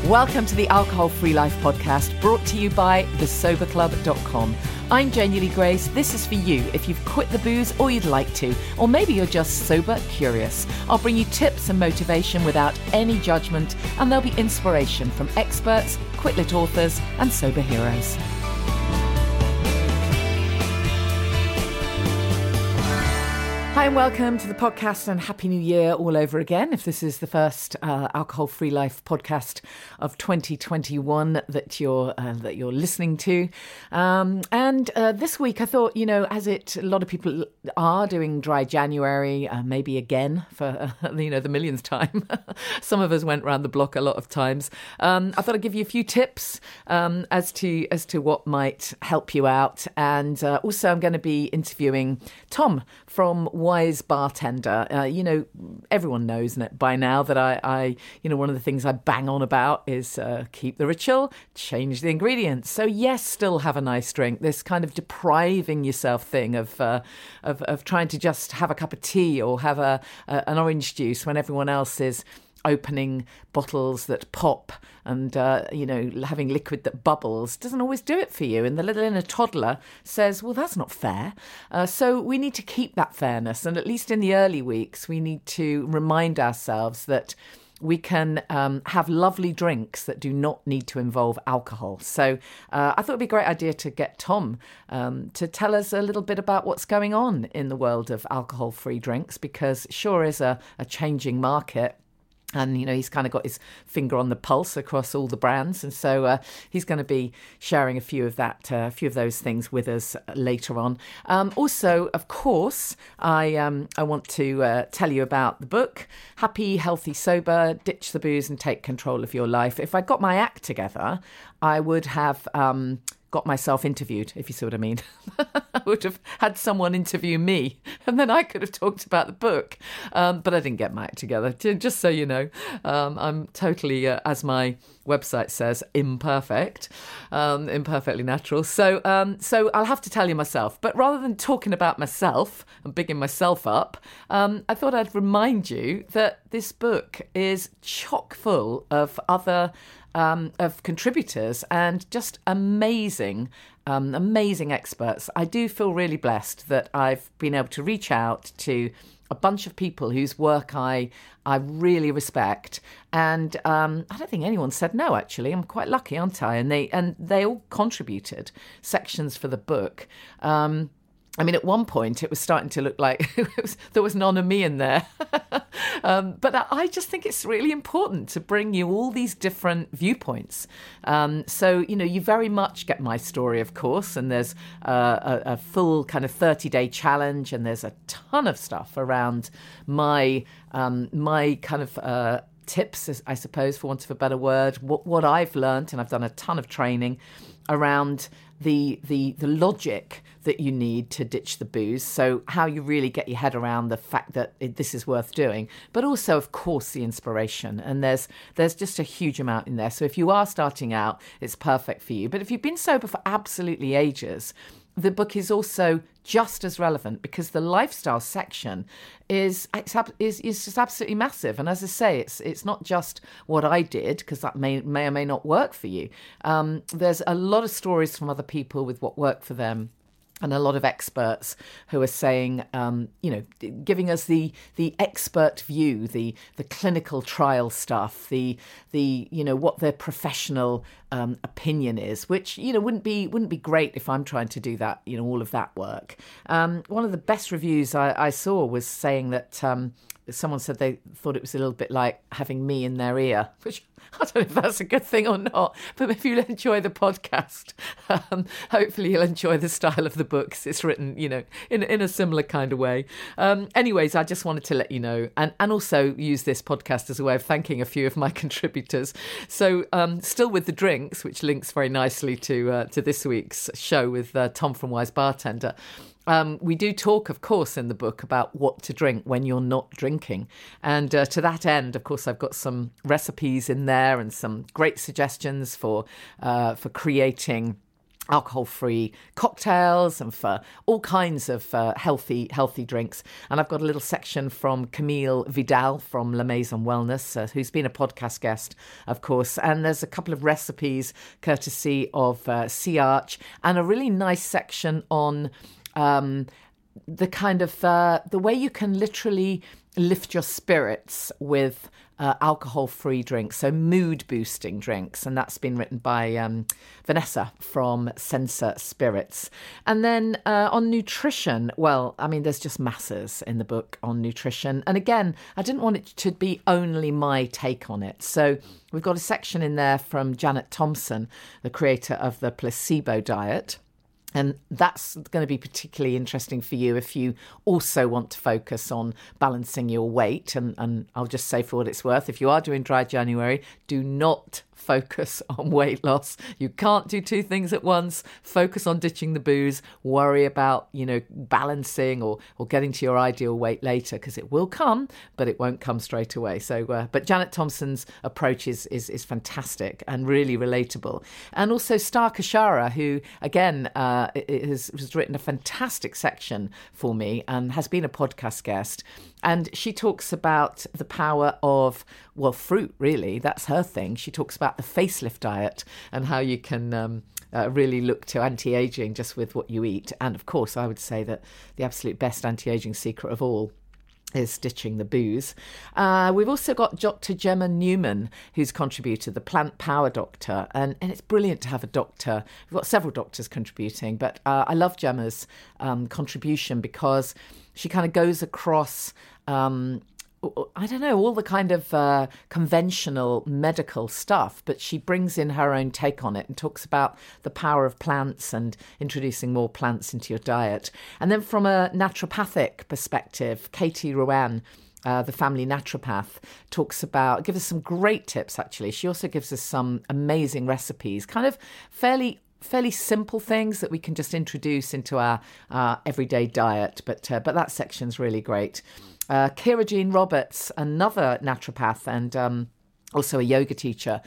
Welcome to the Alcohol Free Life podcast, brought to you by thesoberclub.com. I'm Genuinely Grace. This is for you if you've quit the booze or you'd like to, or maybe you're just sober curious. I'll bring you tips and motivation without any judgment, and there'll be inspiration from experts, quit-lit authors, and sober heroes. Hi and welcome to the podcast, and Happy New Year all over again. If this is the first Alcohol Free Life podcast of 2021 that you're listening to, and this week I thought, a lot of people are doing dry January, maybe again for the millionth time. Some of us went round the block a lot of times. I thought I'd give you a few tips as to what might help you out, and also I'm going to be interviewing Tom from Wise Bartender. Everyone knows by now that I one of the things I bang on about is keep the ritual, change the ingredients. So yes, still have a nice drink. This kind of depriving yourself thing of trying to just have a cup of tea or have an orange juice when everyone else is opening bottles that pop and, having liquid that bubbles doesn't always do it for you. And the little inner toddler says, well, that's not fair. So we need to keep that fairness. And at least in the early weeks, we need to remind ourselves that we can have lovely drinks that do not need to involve alcohol. So I thought it'd be a great idea to get Tom to tell us a little bit about what's going on in the world of alcohol-free drinks, because it sure is a changing market. And, he's kind of got his finger on the pulse across all the brands. And so he's going to be sharing a few of those things with us later on. Also, of course, I want to tell you about the book, Happy, Healthy, Sober, Ditch the Booze and Take Control of Your Life. If I got my act together, I would have got myself interviewed, if you see what I mean. I would have had someone interview me, and then I could have talked about the book. But I didn't get my act together, just so you know. I'm totally, as my website says, imperfect, imperfectly natural. So I'll have to tell you myself. But rather than talking about myself and bigging myself up, I thought I'd remind you that this book is chock full of other of contributors and just amazing experts. I do feel really blessed that I've been able to reach out to a bunch of people whose work I really respect, and I don't think anyone said no. Actually, I'm quite lucky, aren't I? And they all contributed sections for the book. At one point, it was starting to look like there was none of me in there. But I just think it's really important to bring you all these different viewpoints. So, you very much get my story, of course, and there's a full kind of 30-day challenge, and there's a ton of stuff around my kind of tips, I suppose, for want of a better word, what I've learned, and I've done a ton of training around the logic that you need to ditch the booze. So how you really get your head around the fact that this is worth doing, but also, of course, the inspiration. And there's just a huge amount in there. So if you are starting out, it's perfect for you. But if you've been sober for absolutely ages, the book is also just as relevant, because the lifestyle section is just absolutely massive. And as I say, it's not just what I did, because that may or may not work for you. There's a lot of stories from other people with what worked for them, and a lot of experts who are saying, giving us the expert view, the clinical trial stuff, the what their professional opinion is, which wouldn't be great if I'm trying to do that, all of that work. One of the best reviews I saw was saying that someone said they thought it was a little bit like having me in their ear, which I don't know if that's a good thing or not, but if you enjoy the podcast, hopefully you'll enjoy the style of the book, 'cause it's written, in a similar kind of way. Anyways, I just wanted to let you know, and also use this podcast as a way of thanking a few of my contributors. So still with the drinks, which links very nicely to this week's show with Tom from Wise Bartender. We do talk, of course, in the book about what to drink when you're not drinking. And to that end, of course, I've got some recipes in there and some great suggestions for creating alcohol-free cocktails and for all kinds of healthy drinks. And I've got a little section from Camille Vidal from La Maison Wellness, who's been a podcast guest, of course. And there's a couple of recipes courtesy of Sea Arch, and a really nice section on the kind of the way you can literally lift your spirits with alcohol-free drinks, so mood-boosting drinks, and that's been written by Vanessa from Sensor Spirits. And then on nutrition, well, I mean, there's just masses in the book on nutrition. And again, I didn't want it to be only my take on it. So we've got a section in there from Janet Thompson, the creator of the Placebo Diet. And that's going to be particularly interesting for you if you also want to focus on balancing your weight. And I'll just say, for what it's worth, if you are doing Dry January, do not focus on weight loss. You can't do two things at once. Focus on ditching the booze. Worry about, balancing or getting to your ideal weight later, because it will come, but it won't come straight away. So, but Janet Thompson's approach is fantastic and really relatable. And also Star Kashara, who again has written a fantastic section for me and has been a podcast guest. And she talks about the power of, fruit, really. That's her thing. She talks about the facelift diet and how you can really look to anti-aging just with what you eat. And of course, I would say that the absolute best anti-aging secret of all is ditching the booze. We've also got Dr. Gemma Newman, who's contributed, the Plant Power Doctor, and it's brilliant to have a doctor. We've got several doctors contributing, but I love Gemma's contribution because she kind of goes across all the kind of conventional medical stuff, but she brings in her own take on it and talks about the power of plants and introducing more plants into your diet. And then from a naturopathic perspective, Katie Rowan, the family naturopath, gives us some great tips, actually. She also gives us some amazing recipes, kind of fairly simple things that we can just introduce into our everyday diet. But that section's really great. Kira Jean Roberts, another naturopath and also a yoga teacher,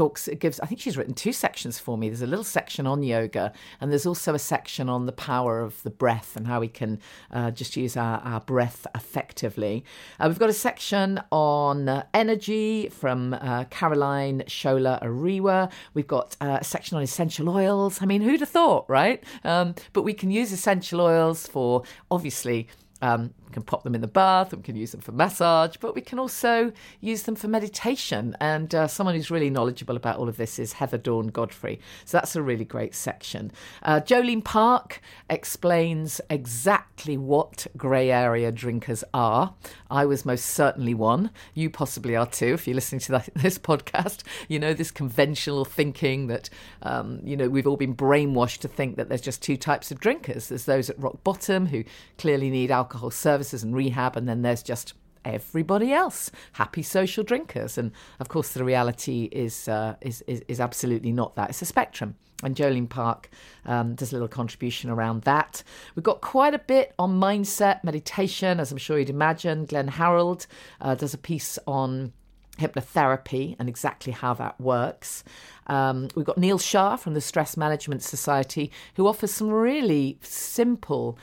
I think she's written two sections for me. There's a little section on yoga, and there's also a section on the power of the breath and how we can just use our breath effectively. We've got a section on energy from Caroline Shola Ariwa. We've got a section on essential oils. I mean, who'd have thought, right? But we can use essential oils for, obviously, we can pop them in the bath, we can use them for massage, but we can also use them for meditation. And someone who's really knowledgeable about all of this is Heather Dawn Godfrey. So that's a really great section. Jolene Park explains exactly what grey area drinkers are. I was most certainly one. You possibly are too, if you're listening to this podcast. This conventional thinking that, we've all been brainwashed to think that there's just two types of drinkers. There's those at rock bottom who clearly need alcohol services and rehab, and then there's just everybody else, happy social drinkers. And of course, the reality is absolutely not that. It's a spectrum. And Jolene Park does a little contribution around that. We've got quite a bit on mindset, meditation, as I'm sure you'd imagine. Glenn Harold does a piece on hypnotherapy and exactly how that works. We've got Neil Shah from the Stress Management Society, who offers some really simple,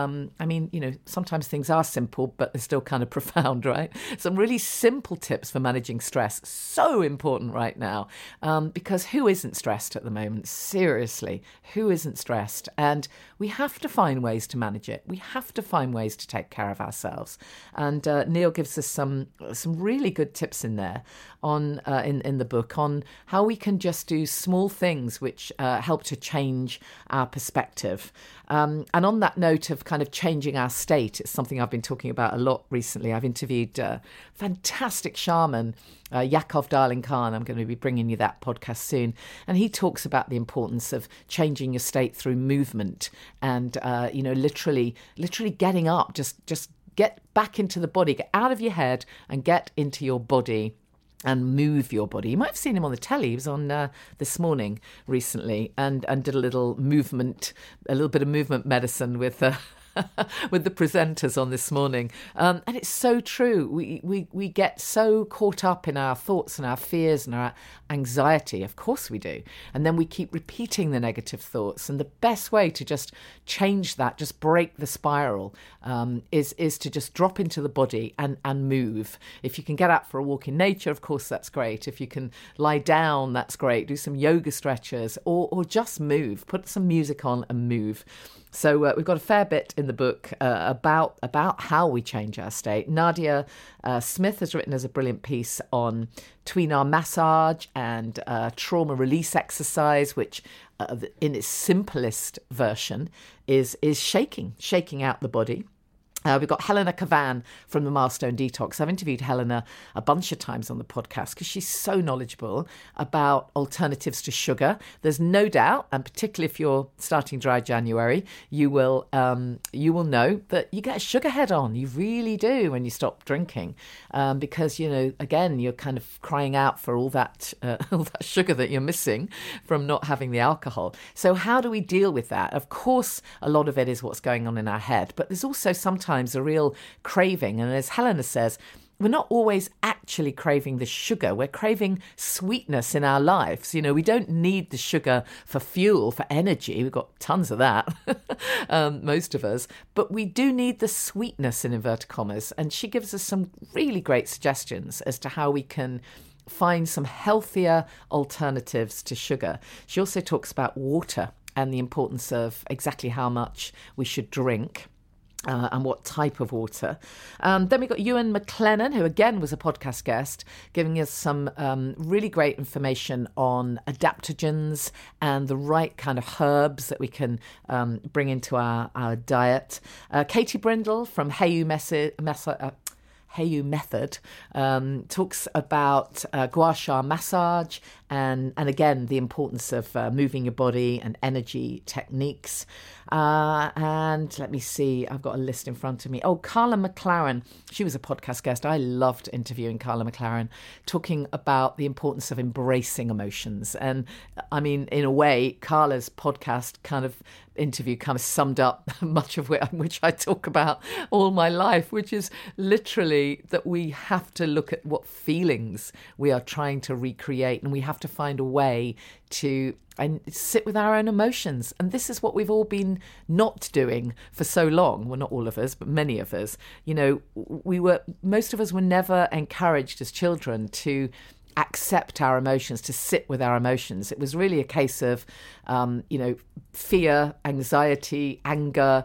sometimes things are simple, but they're still kind of profound, right? Some really simple tips for managing stress. So important right now, because who isn't stressed at the moment? Seriously, who isn't stressed? And we have to find ways to manage it. We have to find ways to take care of ourselves. And Neil gives us some really good tips in there on in the book on how we can just do small things which help to change our perspective. And on that note of kind of changing our state, it's something I've been talking about a lot recently. I've interviewed fantastic shaman, Yakov Darling Khan. I'm going to be bringing you that podcast soon. And he talks about the importance of changing your state through movement and, literally getting up, just get back into the body, get out of your head and get into your body and move your body. You might have seen him on the telly. He was on This Morning recently and did a little bit of movement medicine with with the presenters on this morning. And it's so true. We get so caught up in our thoughts and our fears and our anxiety. Of course we do. And then we keep repeating the negative thoughts. And the best way to just change that, just break the spiral, is to just drop into the body and move. If you can get out for a walk in nature, of course, that's great. If you can lie down, that's great. Do some yoga stretches or just move. Put some music on and move. So we've got a fair bit in the book about how we change our state. Nadia Smith has written us a brilliant piece on tweenar massage and trauma release exercise, which in its simplest version is shaking out the body. We've got Helena Cavan from the Milestone Detox. I've interviewed Helena a bunch of times on the podcast because she's so knowledgeable about alternatives to sugar. There's no doubt, and particularly if you're starting dry January, you will know that you get a sugar head on. You really do when you stop drinking, because again you're kind of crying out for all that sugar that you're missing from not having the alcohol. So how do we deal with that? Of course, a lot of it is what's going on in our head, but there's also sometimes a real craving. And as Helena says, we're not always actually craving the sugar. We're craving sweetness in our lives. We don't need the sugar for fuel, for energy. We've got tons of that, most of us. But we do need the sweetness, in inverted commas. And she gives us some really great suggestions as to how we can find some healthier alternatives to sugar. She also talks about water and the importance of exactly how much we should drink. And what type of water. Then we've got Ewan McLennan, who again was a podcast guest, giving us some really great information on adaptogens and the right kind of herbs that we can bring into our diet. Katie Brindle from Heyu Method talks about gua sha massage and again the importance of moving your body and energy techniques. And let me see, I've got a list in front of me. Oh, Carla McLaren, she was a podcast guest. I loved interviewing Carla McLaren, talking about the importance of embracing emotions. And I mean, in a way, Carla's podcast interview summed up much of which I talk about all my life, which is literally that we have to look at what feelings we are trying to recreate, and we have to find a way to sit with our own emotions. And this is what we've all been not doing for so long. Well, not all of us, but many of us. Most of us were never encouraged as children to accept our emotions, to sit with our emotions. It was really a case of, fear, anxiety, anger,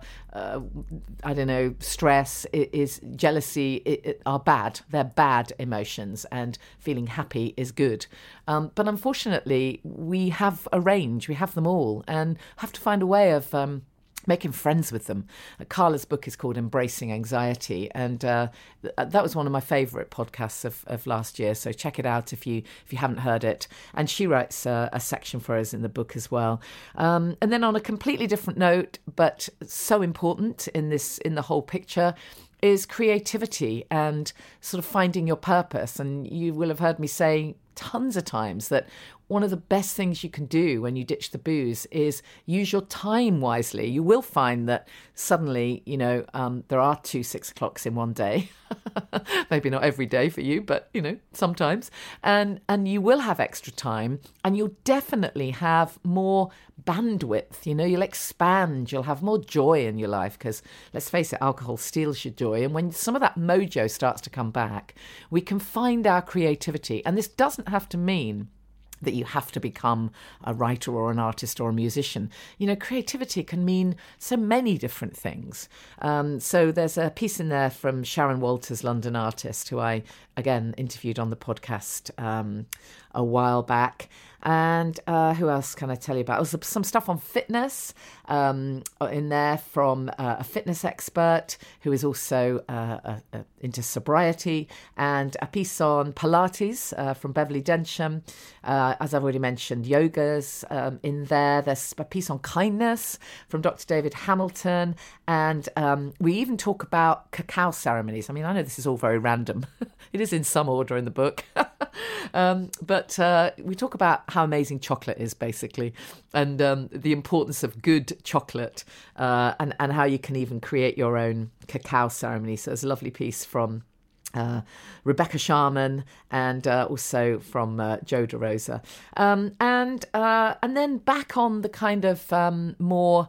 stress, jealousy are bad. They're bad emotions, and feeling happy is good. But unfortunately, we have a range. We have them all, and have to find a way of making friends with them. Carla's book is called Embracing Anxiety, and that was one of my favourite podcasts of last year. So check it out if you haven't heard it. And she writes a section for us in the book as well. And then on a completely different note, but so important in the whole picture, is creativity and sort of finding your purpose. And you will have heard me say tons of times that one of the best things you can do when you ditch the booze is use your time wisely. You will find that suddenly, there are 2 6 o'clocks in one day. Maybe not every day for you, but, sometimes. And you will have extra time, and you'll definitely have more bandwidth. You'll expand, you'll have more joy in your life, because let's face it, alcohol steals your joy. And when some of that mojo starts to come back, we can find our creativity. And this doesn't have to mean that you have to become a writer or an artist or a musician. Creativity can mean so many different things. So there's a piece in there from Sharon Walters, London artist, who I, again, interviewed on the podcast a while back. And who else can I tell you about? There's some stuff on fitness in there from a fitness expert who is also into sobriety, and a piece on Pilates from Beverly Densham. As I've already mentioned, yoga's in there. There's a piece on kindness from Dr. David Hamilton. And we even talk about cacao ceremonies. I mean, I know this is all very random. It is in some order in the book. But we talk about how amazing chocolate is, basically, and the importance of good chocolate, and how you can even create your own cacao ceremony. So there's a lovely piece from Rebecca Sharman and also from Joe DeRosa. And then back on the kind of more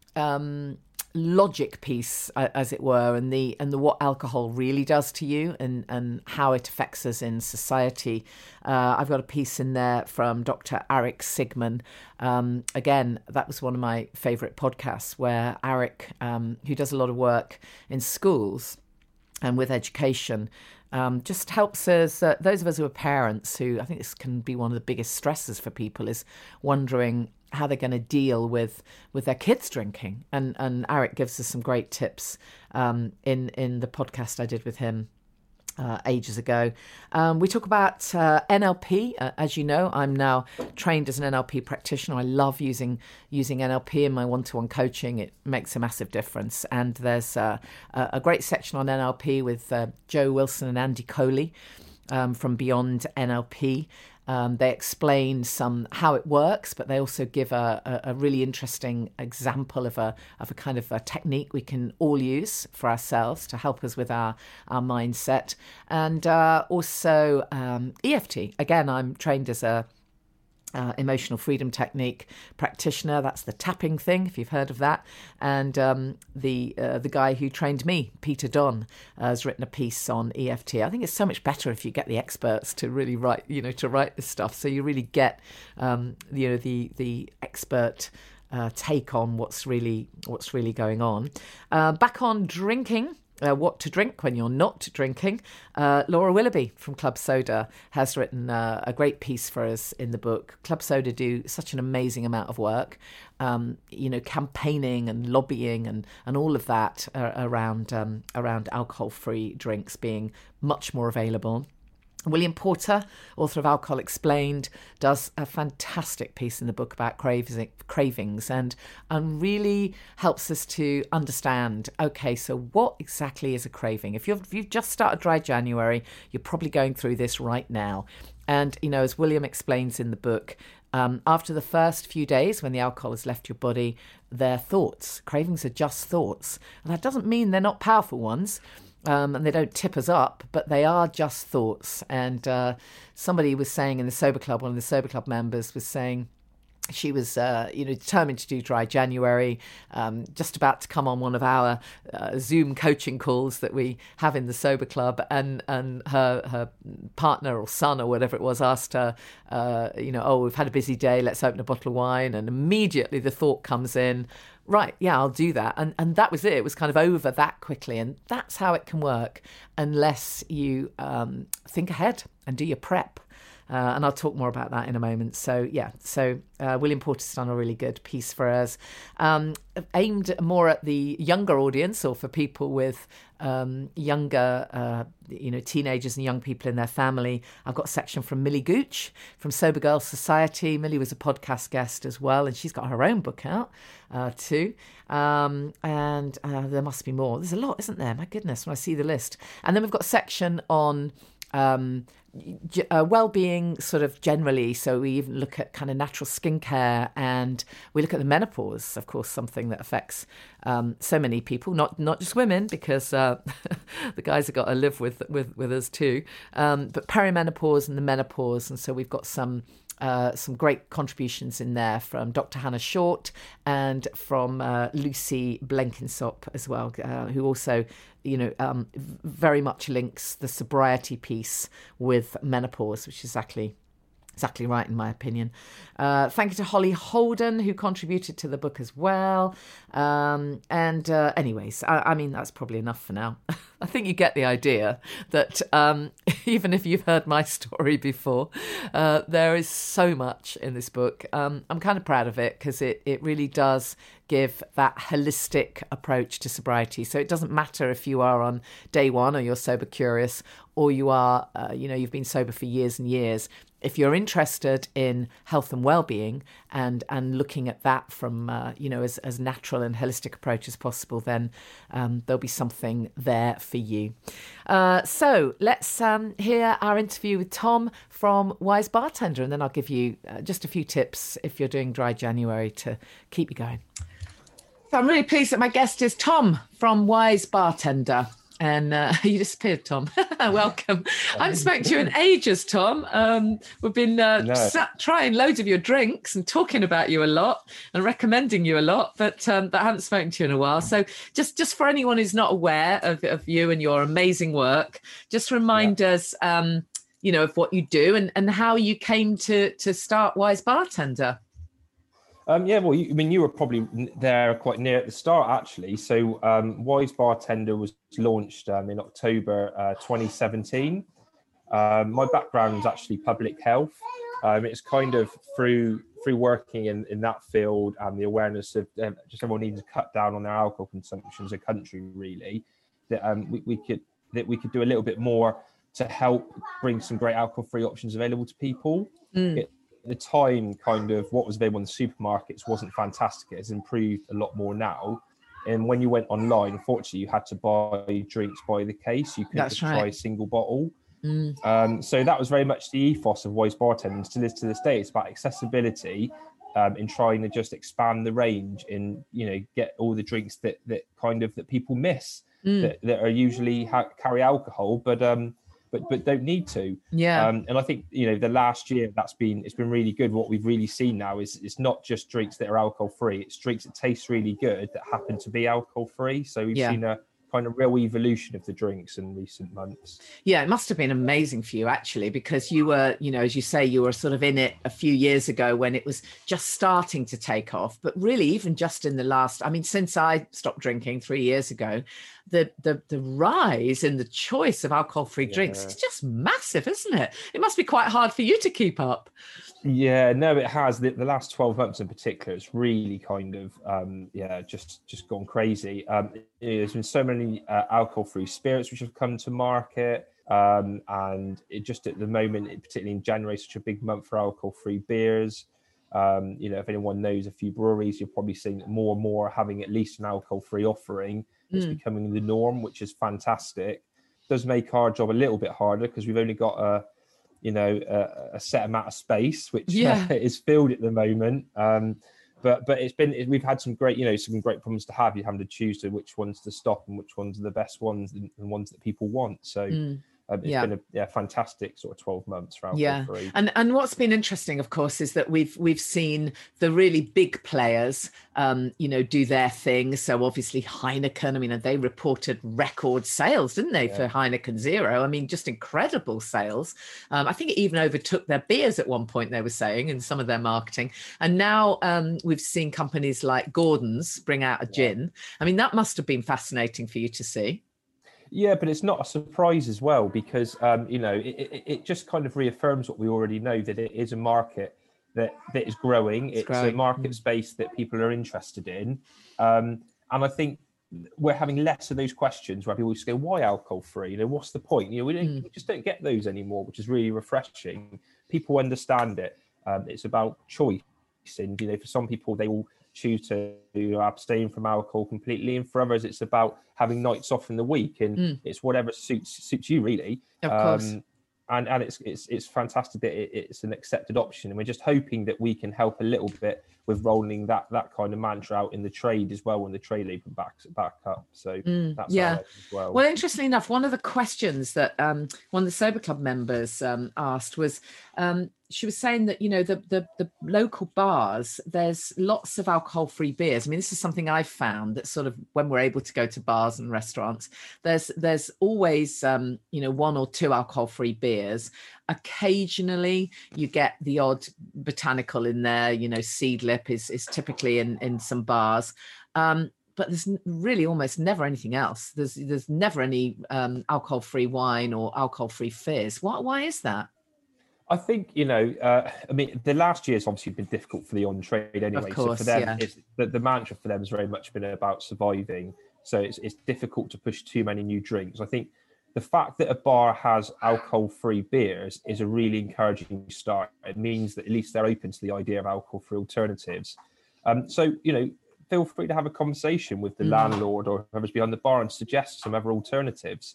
logic piece, as it were, and the what alcohol really does to you and how it affects us in society. I've got a piece in there from Dr. Arik Sigman. Again, that was one of my favourite podcasts, where Arik, who does a lot of work in schools and with education, just helps us, those of us who are parents, who I think this can be one of the biggest stresses for people, is wondering how they're going to deal with their kids drinking. And Arik gives us some great tips in the podcast I did with him ages ago. We talk about NLP. As you know, I'm now trained as an NLP practitioner. I love using NLP in my one-to-one coaching. It makes a massive difference. And there's a great section on NLP with Joe Wilson and Andy Coley from Beyond NLP. They explain how it works, but they also give a really interesting example of a kind of a technique we can all use for ourselves to help us with our mindset. And also EFT. Again, I'm trained as a emotional freedom technique practitioner. That's the tapping thing, if you've heard of that. And the guy who trained me, Peter Don, has written a piece on EFT. I think it's so much better if you get the experts to really write this stuff, so you really get the expert take on what's really going on. Back on drinking. What to drink when you're not drinking. Laura Willoughby from Club Soda has written a great piece for us in the book. Club Soda do such an amazing amount of work, campaigning and lobbying and all of that around alcohol-free drinks being much more available. William Porter, author of Alcohol Explained, does a fantastic piece in the book about cravings and really helps us to understand, okay, so what exactly is a craving? If you've just started dry January, you're probably going through this right now. And, as William explains in the book, after the first few days when the alcohol has left your body, they're thoughts. Cravings are just thoughts. And that doesn't mean they're not powerful ones. And they don't tip us up, but they are just thoughts. And somebody was saying in the Sober Club, one of the Sober Club members was saying she was, determined to do dry January, just about to come on one of our Zoom coaching calls that we have in the Sober Club, and her partner or son or whatever it was asked her, we've had a busy day, let's open a bottle of wine, and immediately the thought comes in, right, yeah, I'll do that. And that was it. It was kind of over that quickly. And that's how it can work unless you think ahead and do your prep. And I'll talk more about that in a moment. So, William Porter's done a really good piece for us, aimed more at the younger audience, or for people with younger, teenagers and young people in their family. I've got a section from Millie Gooch from Sober Girls Society. Millie was a podcast guest as well, and she's got her own book out too. And there must be more. There's a lot, isn't there? My goodness, when I see the list. And then we've got a section on well-being sort of generally, so we even look at kind of natural skincare, and we look at the menopause, of course, something that affects so many people, not just women, because the guys have got to live with us too, but perimenopause and the menopause. And so we've got some great contributions in there from Dr. Hannah Short and from Lucy Blenkinsop as well, who also, very much links the sobriety piece with menopause, which is exactly right, in my opinion. Thank you to Holly Holden, who contributed to the book as well. Anyways, I mean, that's probably enough for now. I think you get the idea that even if you've heard my story before, there is so much in this book. I'm kind of proud of it because it really does give that holistic approach to sobriety. So it doesn't matter if you are on day one or you're sober curious, or you are, you've been sober for years and years. If you're interested in health and well-being and looking at that from, as natural and holistic approach as possible, then there'll be something there for you. So let's hear our interview with Tom from Wise Bartender, and then I'll give you just a few tips if you're doing dry January to keep you going. So I'm really pleased that my guest is Tom from Wise Bartender. And you disappeared, Tom. Welcome. I haven't spoken to you in ages, Tom. We've been trying loads of your drinks and talking about you a lot and recommending you a lot, but I haven't spoken to you in a while. So just for anyone who's not aware of you and your amazing work, just remind us, of what you do and how you came to start Wise Bartender. You were probably there quite near at the start, actually. So Wise Bartender was launched in October 2017. My background was actually public health. It's kind of through working in that field and the awareness of just everyone needing to cut down on their alcohol consumption as a country, really, that we could do a little bit more to help bring some great alcohol-free options available to people. At the time, kind of what was available in the supermarkets wasn't fantastic. It has improved a lot more now. And when you went online, unfortunately, you had to buy drinks by the case. You couldn't try a single bottle. So that was very much the ethos of Wise Bartender, and still is to this day. It's about accessibility in trying to just expand the range and, get all the drinks that people miss that are usually carry alcohol, but don't need to. And I think the last year it's been really good. What we've really seen now is it's not just drinks that are alcohol free, it's drinks that taste really good that happen to be alcohol free. So we've seen a kind of real evolution of the drinks in recent months. It must have been amazing for you, actually, because you were, as you say, you were sort of in it a few years ago when it was just starting to take off. But really, even just in the last, since I stopped drinking 3 years ago, the rise in the choice of alcohol-free drinks is just massive, isn't it? It must be quite hard for you to keep up. Yeah, no, it has. The last 12 months in particular, it's really kind of, just gone crazy. There's been so many alcohol-free spirits which have come to market. And it just at the moment, particularly in January, such a big month for alcohol-free beers. If anyone knows a few breweries, you're probably seeing that more and more having at least an alcohol-free offering. It's becoming the norm, which is fantastic. It does make our job a little bit harder because we've only got a set amount of space, which is filled at the moment. But we've had some great problems to have. You having to choose which ones to stop and which ones are the best ones and ones that people want. So it's been a fantastic sort of 12 months for alcohol free. And what's been interesting, of course, is that we've seen the really big players, do their thing. So obviously Heineken, they reported record sales, didn't they, for Heineken Zero? Just incredible sales. I think it even overtook their beers at one point, they were saying, in some of their marketing. And now we've seen companies like Gordon's bring out a gin. That must have been fascinating for you to see. Yeah, but it's not a surprise as well because, it just kind of reaffirms what we already know, that it is a market that is growing. It's a market space that people are interested in. And I think we're having less of those questions where people just go, why alcohol free? What's the point? We just don't get those anymore, which is really refreshing. People understand it. It's about choice. And, for some people, they will choose to abstain from alcohol completely, and for others it's about having nights off in the week, and it's whatever suits you, really. Of course. And it's fantastic that it's an accepted option, and we're just hoping that we can help a little bit with rolling that kind of mantra out in the trade as well when the trade label backs it back up. So that's as well. Well, interestingly enough, one of the questions that one of the Sober Club members asked was, she was saying that, the local bars, there's lots of alcohol-free beers. This is something I've found that sort of when we're able to go to bars and restaurants, there's always, one or two alcohol-free beers. Occasionally you get the odd botanical in there, Seedlip is typically in some bars. But there's really almost never anything else. There's never any alcohol-free wine or alcohol-free fizz. Why is that? I think, I mean, the last year's obviously been difficult for the on-trade anyway. Of course, so for them, yeah. it's the mantra for them has very much been about surviving. So it's difficult to push too many new drinks. I think the fact that a bar has alcohol-free beers is a really encouraging start. It means that at least they're open to the idea of alcohol-free alternatives. So, feel free to have a conversation with the landlord or whoever's behind the bar and suggest some other alternatives.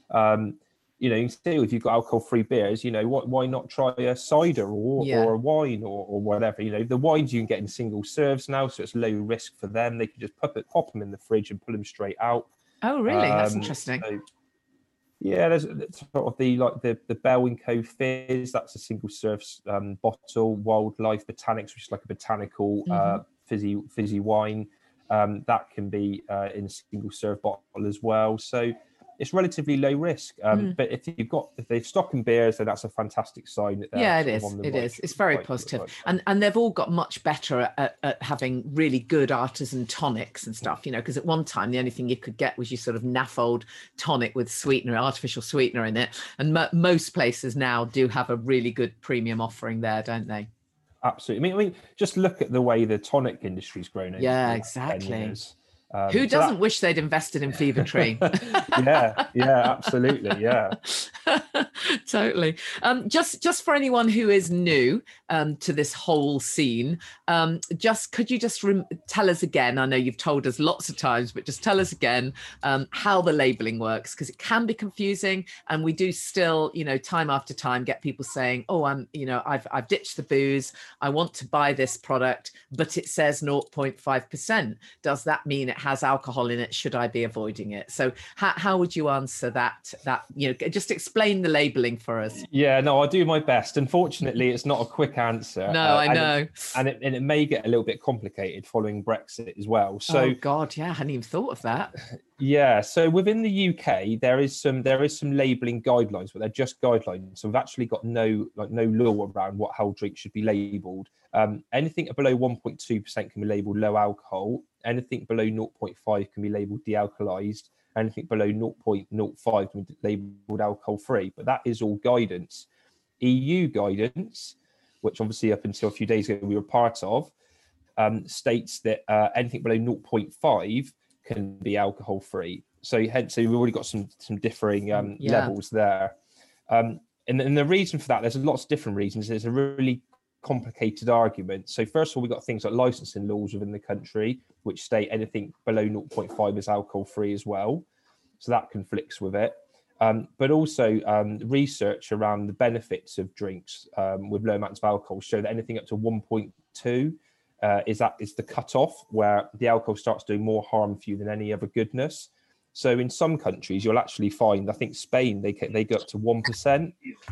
Still, if you've got alcohol-free beers, why not try a cider or a wine or whatever? The wines you can get in single serves now, so it's low risk for them. They can just pop them in the fridge and pull them straight out. Oh, really? That's interesting. So, yeah, there's sort of the Bell & Co Fizz. That's a single serve bottle. Wildlife Botanics, which is like a botanical fizzy wine. That can be in a single serve bottle as well. So it's relatively low risk. But if they're stocking beers, then that's a fantastic sign. That it is. It's very positive. And they've all got much better at having really good artisan tonics and stuff, because at one time, the only thing you could get was your sort of Naffold tonic with artificial sweetener in it. And most places now do have a really good premium offering there, don't they? Absolutely. I mean, just look at the way the tonic industry's grown. Yeah, exactly. Who doesn't wish they'd invested in Fever-Tree? yeah, absolutely, yeah. Totally. Just for anyone who is new to this whole scene, could you just tell us again? I know you've told us lots of times, but just tell us again how the labeling works, because it can be confusing, and we do still, time after time, get people saying, "Oh, I've ditched the booze. I want to buy this product, but it says 0.5%. Does that mean it has alcohol in it? Should I be avoiding it?" So how would you answer that just explain the labeling for us? Yeah, no, I'll do my best. Unfortunately, it's not a quick answer. No, I know. And it may get a little bit complicated following Brexit as well. So, oh God, yeah, I hadn't even thought of that. Yeah, so within the UK, there is some labelling guidelines, but they're just guidelines. So we've actually got no law around how drinks should be labelled. Anything below 1.2% can be labelled low alcohol. Anything below 0.5 can be labelled de-alcoholized. Anything below 0.05 can be labelled alcohol-free. But that is all guidance. EU guidance, which obviously up until a few days ago we were part of, states that anything below 0.5 can be alcohol-free. So hence, we've already got some differing levels there. And the reason for that, there's lots of different reasons. There's a really complicated argument. So first of all, we've got things like licensing laws within the country, which state anything below 0.5 is alcohol-free as well. So that conflicts with it. But also research around the benefits of drinks with low amounts of alcohol show that anything up to 1.2 is the cutoff where the alcohol starts doing more harm for you than any other goodness. So in some countries, you'll actually find, I think Spain, they go up to 1%.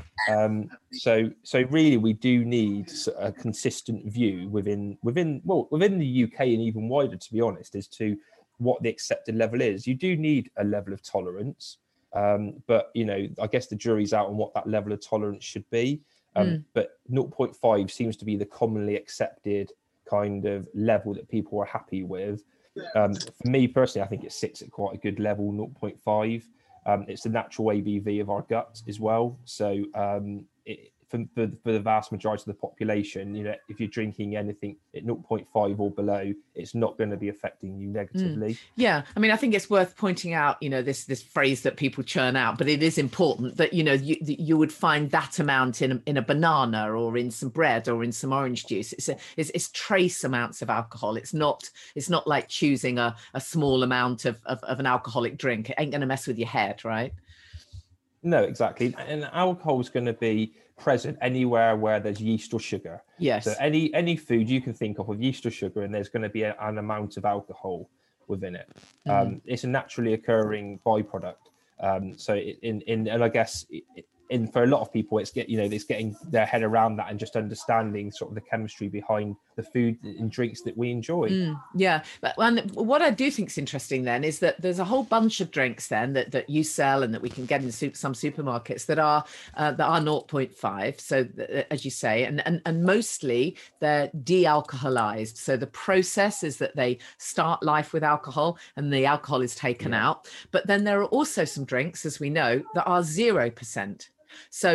So really, we do need a consistent view within the UK and even wider, to be honest, as to what the accepted level is. You do need a level of tolerance, but I guess the jury's out on what that level of tolerance should be. But 0.5 seems to be the commonly accepted kind of level that people are happy with. For me personally, I think it sits at quite a good level, 0.5. It's the natural ABV of our gut as well. So for the vast majority of the population, if you're drinking anything at 0.5 or below, it's not going to be affecting you negatively. Yeah, I mean, I think it's worth pointing out, this phrase that people churn out, but it is important that you would find that amount in a banana or in some bread or in some orange juice. It's trace amounts of alcohol. It's not like choosing a small amount of an alcoholic drink. It ain't going to mess with your head, right? No, exactly. And alcohol is going to be present anywhere where there's yeast or sugar. Yes. So any food you can think of with yeast or sugar, and there's going to be an amount of alcohol within it. It's a naturally occurring byproduct. So and I guess for a lot of people, it's getting their head around that and just understanding sort of the chemistry behind the food and drinks that we enjoy. Yeah, but what I do think is interesting then is that there's a whole bunch of drinks then that you sell and that we can get in some supermarkets that are 0.5. So as you say, and mostly they're de-alcoholized. So the process is that they start life with alcohol and the alcohol is taken out. But then there are also some drinks, as we know, that are 0%. So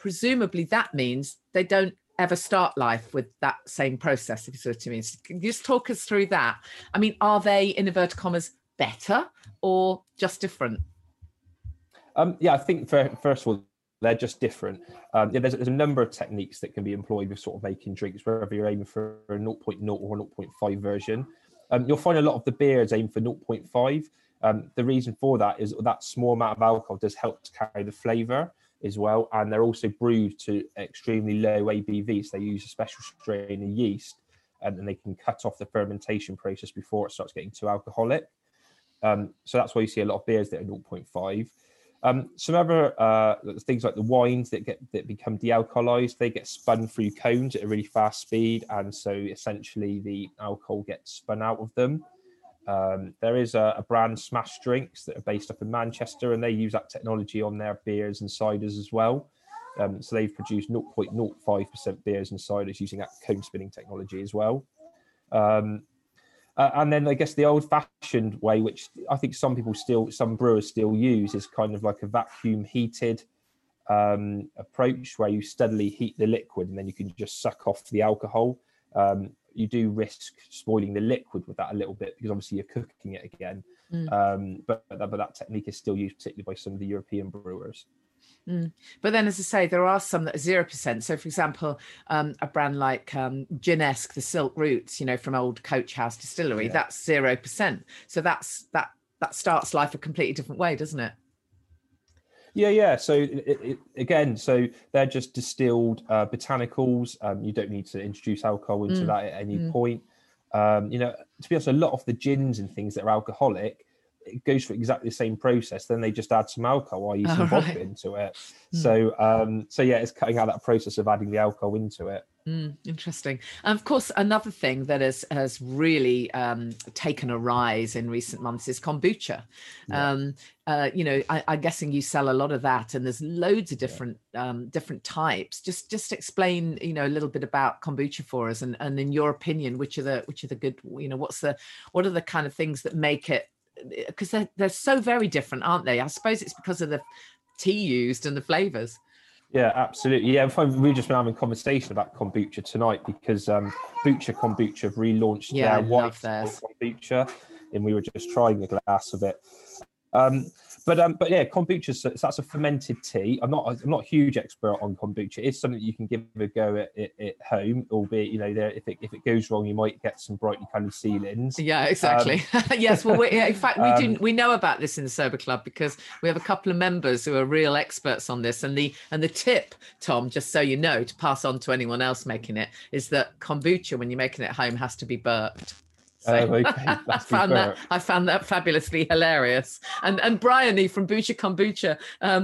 presumably that means they don't ever start life with that same process, if you sort of mean. So can you just talk us through that? I mean, are they, in inverted commas, better or just different? Yeah, I think first of all, they're just different. Yeah, there's a number of techniques that can be employed with sort of making drinks, whether you're aiming for a 0.0 or 0.5 version. You'll find a lot of the beers aim for 0.5. The reason for that is that small amount of alcohol does help to carry the flavour as well, and they're also brewed to extremely low ABV, so they use a special strain of yeast, and then they can cut off the fermentation process before it starts getting too alcoholic. So that's why you see a lot of beers that are 0.5. Some other things like the wines that become dealcoholized, they get spun through cones at a really fast speed, and so essentially the alcohol gets spun out of them. There is a brand, Smash Drinks, that are based up in Manchester, and they use that technology on their beers and ciders as well. So they've produced 0.05% beers and ciders using that cone spinning technology as well. And then I guess the old-fashioned way, which I think some brewers still use, is kind of like a vacuum heated approach, where you steadily heat the liquid and then you can just suck off the alcohol. You do risk spoiling the liquid with that a little bit, because obviously you're cooking it again. But that technique is still used, particularly by some of the European brewers. But then, as I say, there are some that are 0%. So, for example, a brand like Ginesque, the Silk Roots, from Old Coach House Distillery, that's 0%. So that starts life a completely different way, doesn't it? Yeah. So again, so they're just distilled botanicals. You don't need to introduce alcohol into that at any point. To be honest, a lot of the gins and things that are alcoholic, it goes through exactly the same process. Then they just add some alcohol, or some vodka into it. So yeah, it's cutting out that process of adding the alcohol into it. Interesting. And of course, another thing that has really taken a rise in recent months is kombucha. I'm guessing you sell a lot of that, and there's loads of different types. Just explain, a little bit about kombucha for us, and in your opinion, which are the good, what are the kind of things that make it, because they're so very different, aren't they? I suppose it's because of the tea used and the flavors. Yeah, absolutely. Yeah, we've just been having a conversation about kombucha tonight, because Bucha Kombucha have relaunched their white kombucha, and we were just trying a glass of it. But yeah, kombucha, that's a fermented tea. I'm not a huge expert on kombucha. It's something that you can give a go at home, albeit if it goes wrong, you might get some brightly coloured ceilings. Yeah, exactly. Yes, well, in fact, we know about this in the Sober Club, because we have a couple of members who are real experts on this. And the tip, Tom, just so you know, to pass on to anyone else making it, is that kombucha, when you're making it at home, has to be burped. So okay. I found that fabulously hilarious. And Bryony from Bucha Kombucha,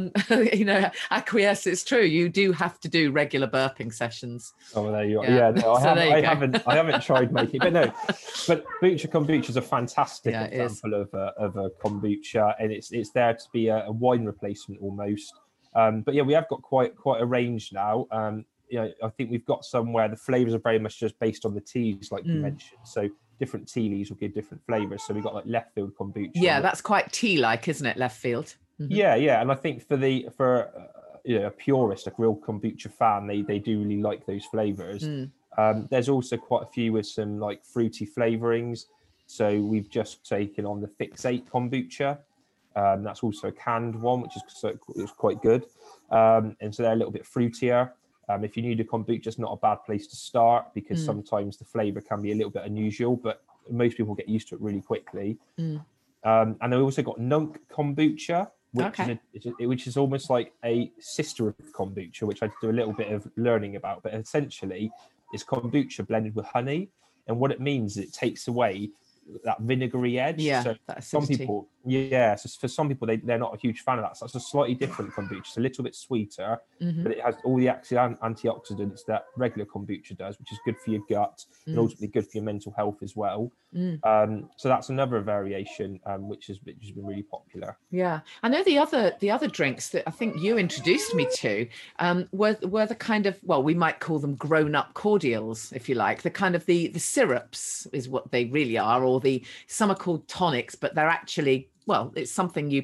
acquiesce. It's true. You do have to do regular burping sessions. Oh, there you are. Yeah, no, I haven't tried making it, but Bucha Kombucha is a fantastic example of a kombucha, and it's there to be a wine replacement almost. But yeah, we have got quite a range now. I think we've got some where the flavors are very much just based on the teas, like you mentioned. So different tea leaves will give different flavors. So we've got like left field kombucha. Yeah, that's quite tea-like, isn't it? Left field. Mm-hmm. Yeah, and I think for a purist, a real kombucha fan, they do really like those flavors. There's also quite a few with some like fruity flavorings. So we've just taken on the Fix8 kombucha. That's also a canned one, which is quite good. And so they're a little bit fruitier. If you need a kombucha, it's not a bad place to start, because sometimes the flavor can be a little bit unusual, but most people get used to it really quickly. And then we also got Nunk kombucha, which is almost like a sister of kombucha, which I do a little bit of learning about. But essentially, it's kombucha blended with honey, and what it means is it takes away that vinegary edge. Yeah, so some people, so for some people they're not a huge fan of that. So it's a slightly different kombucha. It's a little bit sweeter, but it has all the antioxidants that regular kombucha does, which is good for your gut and ultimately good for your mental health as well. So that's another variation which has been really popular. Yeah, I know the other drinks that I think you introduced me to were the kind of, well, we might call them grown-up cordials, if you like. The kind of the syrups is what they really are, or some are called tonics, but they're actually, well, it's something you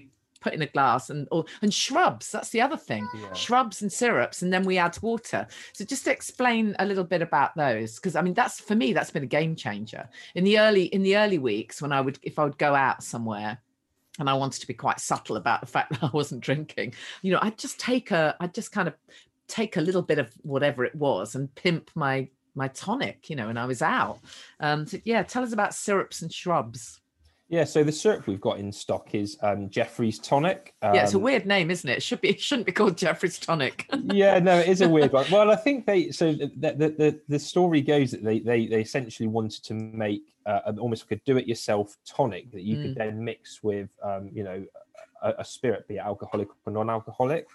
put in a glass, and shrubs. That's the other thing. Yeah. Shrubs and syrups, and then we add water. So just to explain a little bit about those, because I mean, that's for me, that's been a game changer. In the early weeks, when if I would go out somewhere and I wanted to be quite subtle about the fact that I wasn't drinking, I'd just kind of take a little bit of whatever it was and pimp my tonic, and I was out. So yeah, tell us about syrups and shrubs. Yeah, so the syrup we've got in stock is Jeffrey's Tonic. Yeah, it's a weird name, isn't it? It shouldn't be called Jeffrey's Tonic. Yeah, no, it is a weird one. Well, I think the story goes that they essentially wanted to make almost like a do-it-yourself tonic that you could then mix with a spirit, be it alcoholic or non-alcoholic.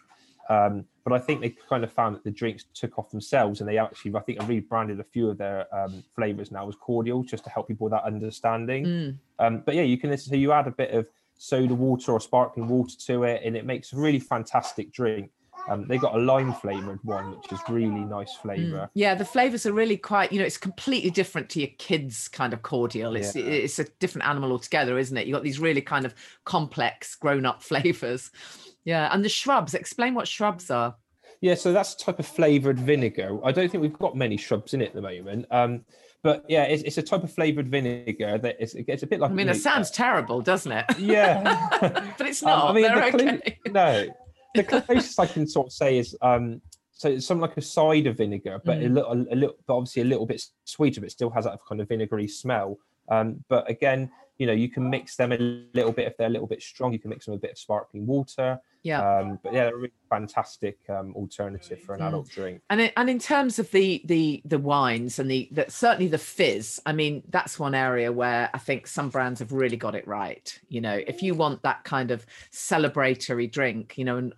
But I think they kind of found that the drinks took off themselves, and they actually, I think, rebranded a few of their flavors now as cordial, just to help people with that understanding. But yeah, you add a bit of soda water or sparkling water to it, and it makes a really fantastic drink. They got a lime flavored one, which is really nice flavor. Yeah, the flavors are really quite, it's completely different to your kids kind of cordial. It's a different animal altogether, isn't it? You've got these really kind of complex grown up flavors. Yeah, and the shrubs, explain what shrubs are. Yeah, so that's a type of flavoured vinegar. I don't think we've got many shrubs in it at the moment. But yeah, it's a type of flavoured vinegar that it's a bit like... I mean, it sounds terrible, doesn't it? Yeah. But it's not. Okay. No, the closest I can sort of say is... so it's something like a cider vinegar, but a little, but obviously a little bit sweeter, but still has that kind of vinegary smell. But again, you can mix them a little bit if they're a little bit strong. You can mix them with a bit of sparkling water. Yeah. But yeah, they're a really fantastic alternative for an adult drink. And in terms of the wines and certainly the fizz, I mean, that's one area where I think some brands have really got it right. If you want that kind of celebratory drink,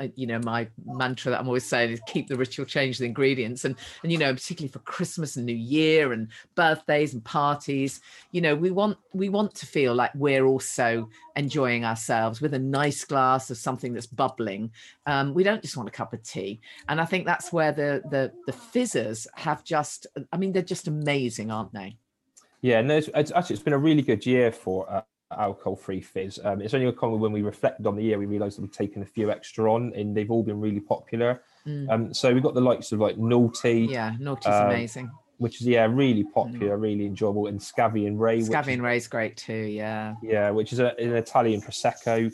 my mantra that I'm always saying is keep the ritual, change the ingredients, and particularly for Christmas and New Year and birthdays and parties, we want to feel like we're also enjoying ourselves with a nice glass of something that's bubbling. We don't just want a cup of tea. And I think that's where the fizzers have they're just amazing, aren't they? Yeah, no, it's been a really good year for alcohol-free fizz. It's only when we reflected on the year, we realised that we've taken a few extra on, and they've all been really popular. So we've got the likes of like Naughty. Yeah, Naughty's amazing. Which is really popular, really enjoyable, and Scavi and Ray. Scavi and Ray's great too, yeah. Yeah, which is an Italian prosecco.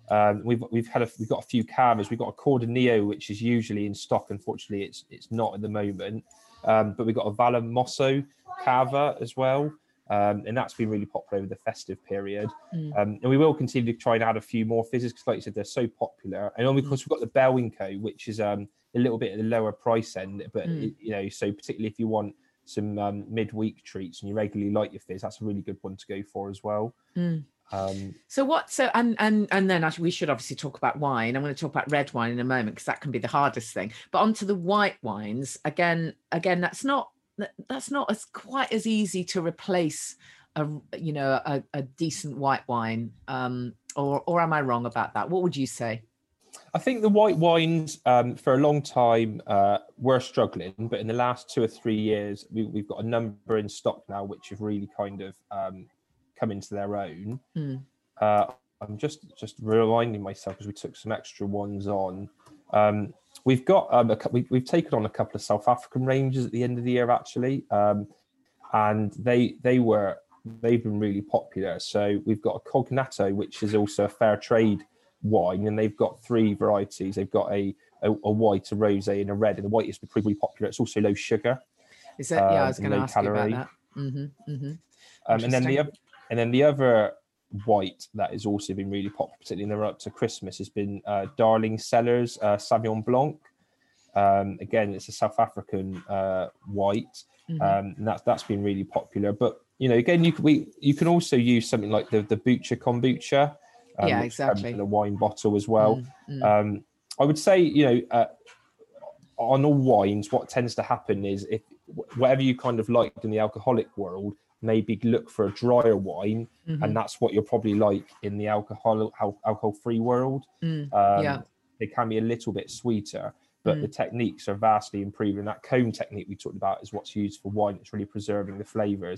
We've got a few cavas. We've got a Cordonio, which is usually in stock. Unfortunately, it's not at the moment. But we've got a Vallemosso cava as well, and that's been really popular over the festive period. And we will continue to try and add a few more fizzes because, like you said, they're so popular. And of course, we've got the Belwinco, which is a little bit at the lower price end, but so particularly if you want some midweek treats and you regularly like your fizz, that's a really good one to go for as well. And then we should obviously talk about wine. I'm going to talk about red wine in a moment because that can be the hardest thing. But onto the white wines again. That's not as quite as easy to replace a decent white wine. Or am I wrong about that? What would you say? I think the white wines for a long time were struggling, but in the last 2 or 3 years, we've got a number in stock now which have really kind of come into their own. I'm just reminding myself because we took some extra ones on. We've got we've taken on a couple of South African ranges at the end of the year actually, and they've been really popular. So we've got a Cognato, which is also a fair trade wine, and they've got 3 varieties. They've got a white, a rosé, and a red. And the white is pretty popular. It's also low sugar. Is that? Yeah, I was going to ask calorie. You about that. And then the other white that has also been really popular, particularly in the run up to Christmas, has been Darling Cellars Sauvignon Blanc. Again, it's a South African white, and that's been really popular. But again, you can also use something like the Bucha Kombucha. Yeah, exactly. In a wine bottle as well. I would say, on all wines, what tends to happen is if whatever you kind of liked in the alcoholic world, maybe look for a drier wine, and that's what you'll probably like in the alcohol-free world. They can be a little bit sweeter, but the techniques are vastly improved. And that cone technique we talked about is what's used for wine. It's really preserving the flavors.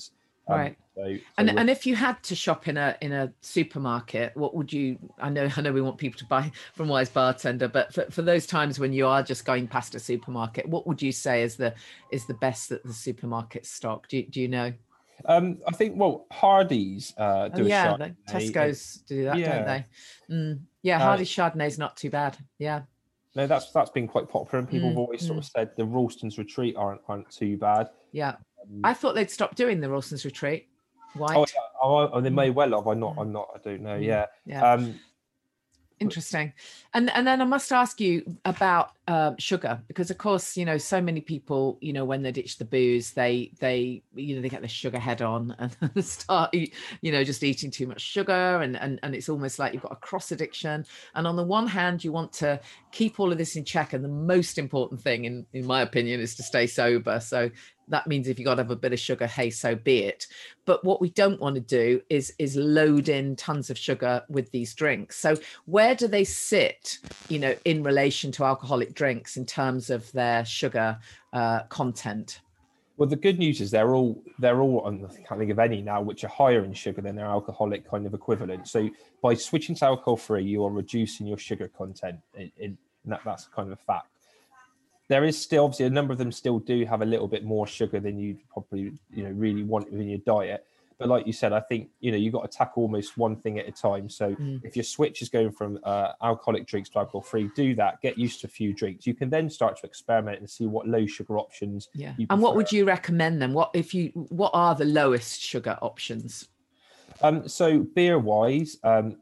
Right. And if you had to shop in a supermarket, what would you? I know we want people to buy from Wise Bartender, but for those times when you are just going past a supermarket, what would you say is the best that the supermarket stock? Do you know? I think Hardee's do a Chardonnay. Tesco's do that, don't they? Yeah, Hardee's Chardonnay is not too bad. Yeah. No, that's been quite popular, and people have always sort of said the Ralston's Retreat aren't too bad. Yeah, I thought they'd stop doing the Ralston's Retreat. White. Oh, they may well have. I'm not. I don't know. Yeah. Interesting. And then I must ask you about sugar, because of course, so many people, when they ditch the booze, they get the sugar head on and start, just eating too much sugar. And it's almost like you've got a cross addiction. And on the one hand, you want to keep all of this in check. And the most important thing, in my opinion, is to stay sober. So that means if you got to have a bit of sugar, hey, so be it. But what we don't want to do is load in tons of sugar with these drinks. So where do they sit, in relation to alcoholic drinks in terms of their sugar content? Well, the good news is they're all. I can't think of any now which are higher in sugar than their alcoholic kind of equivalent. So by switching to alcohol-free, you are reducing your sugar content. That's kind of a fact. There is still, obviously, a number of them still do have a little bit more sugar than you probably, really want within your diet. But like you said, I think, you've got to tackle almost one thing at a time. So if your switch is going from alcoholic drinks to alcohol-free, do that. Get used to a few drinks. You can then start to experiment and see what low sugar options. Yeah. And what would you recommend then? What are the lowest sugar options? So beer-wise,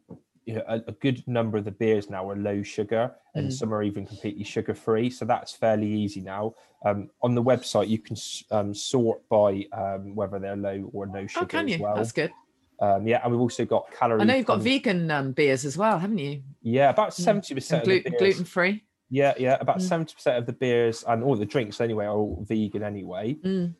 a good number of the beers now are low sugar, and some are even completely sugar-free. So that's fairly easy now. On the website, you can sort by whether they're low or no sugar. Oh, can you? As well. That's good. And we've also got calorie. I know you've got vegan beers as well, haven't you? Yeah, about 70% of the beers. Gluten-free. Yeah, about 70% of the beers and all the drinks anyway are all vegan anyway.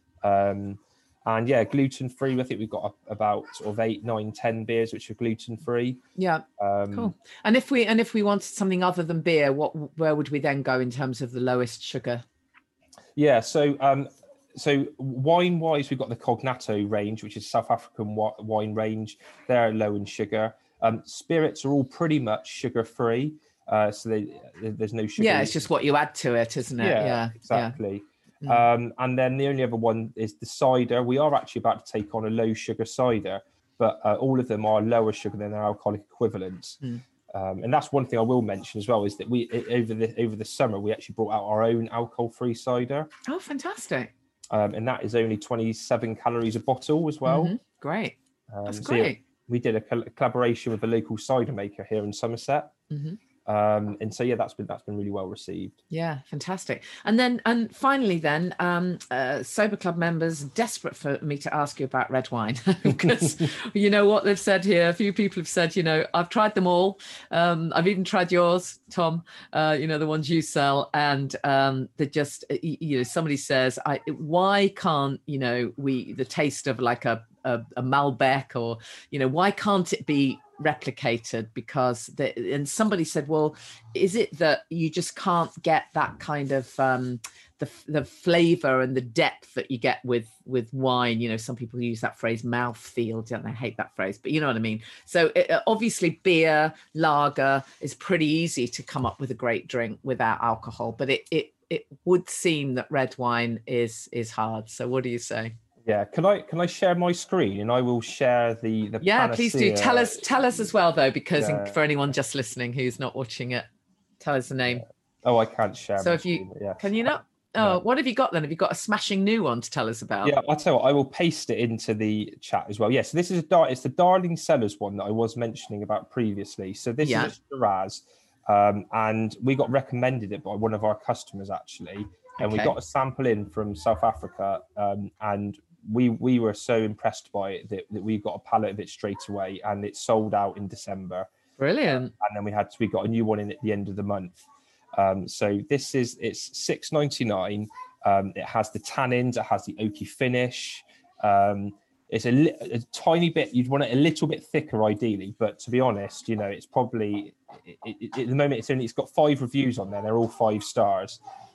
And gluten-free, I think we've got about sort of 8, 9, 10 beers which are gluten-free. Yeah, cool. And if we wanted something other than beer, where would we then go in terms of the lowest sugar? Yeah, so wine-wise, we've got the Cognato range, which is South African wine range. They're low in sugar. Spirits are all pretty much sugar-free, so there's no sugar. Yeah, it's just what you add to it, isn't it? Yeah, exactly. Yeah. And then the only other one is the cider. We are actually about to take on a low sugar cider, but all of them are lower sugar than their alcoholic equivalents. And that's one thing I will mention as well, is that we over the summer we actually brought out our own alcohol-free cider. Oh, fantastic! And that is only 27 calories a bottle as well. Great, that's great. So we did a collaboration with a local cider maker here in Somerset. And so that's been really well received. Yeah, fantastic. And finally then, Sober Club members desperate for me to ask you about red wine, because you know what they've said here. A few people have said, I've tried them all. I've even tried yours, Tom. The ones you sell, and they just somebody says, why can't the taste of like a Malbec, or why can't it be replicated? Because and somebody said, well, is it that you just can't get that kind of the flavor and the depth that you get with wine? Some people use that phrase mouthfeel, don't they? I hate that phrase, but you know what I mean. So obviously beer, lager is pretty easy to come up with a great drink without alcohol, but it would seem that red wine is hard. So what do you say? Yeah, can I share my screen, and I will share the yeah, Panacea. Please do. Tell us as well though, because for anyone just listening who's not watching it, tell us the name. Oh, I can't share. So can you not? Oh, what have you got then? Have you got a smashing new one to tell us about? Yeah, I'll tell you what, I will paste it into the chat as well. Yeah, so this is it's the Darling Cellars one that I was mentioning about previously. So this is a Shiraz, and we got recommended it by one of our customers actually, and we got a sample in from South Africa, and we were so impressed by it that we got a pallet of it straight away, and it sold out in December. Brilliant. And then we got a new one in at the end of the month. So it's $6.99. It has the tannins, it has the oaky finish. It's a tiny bit, you'd want it a little bit thicker ideally, but to be honest, it's probably at the moment it's got 5 reviews on there. They're all 5 stars.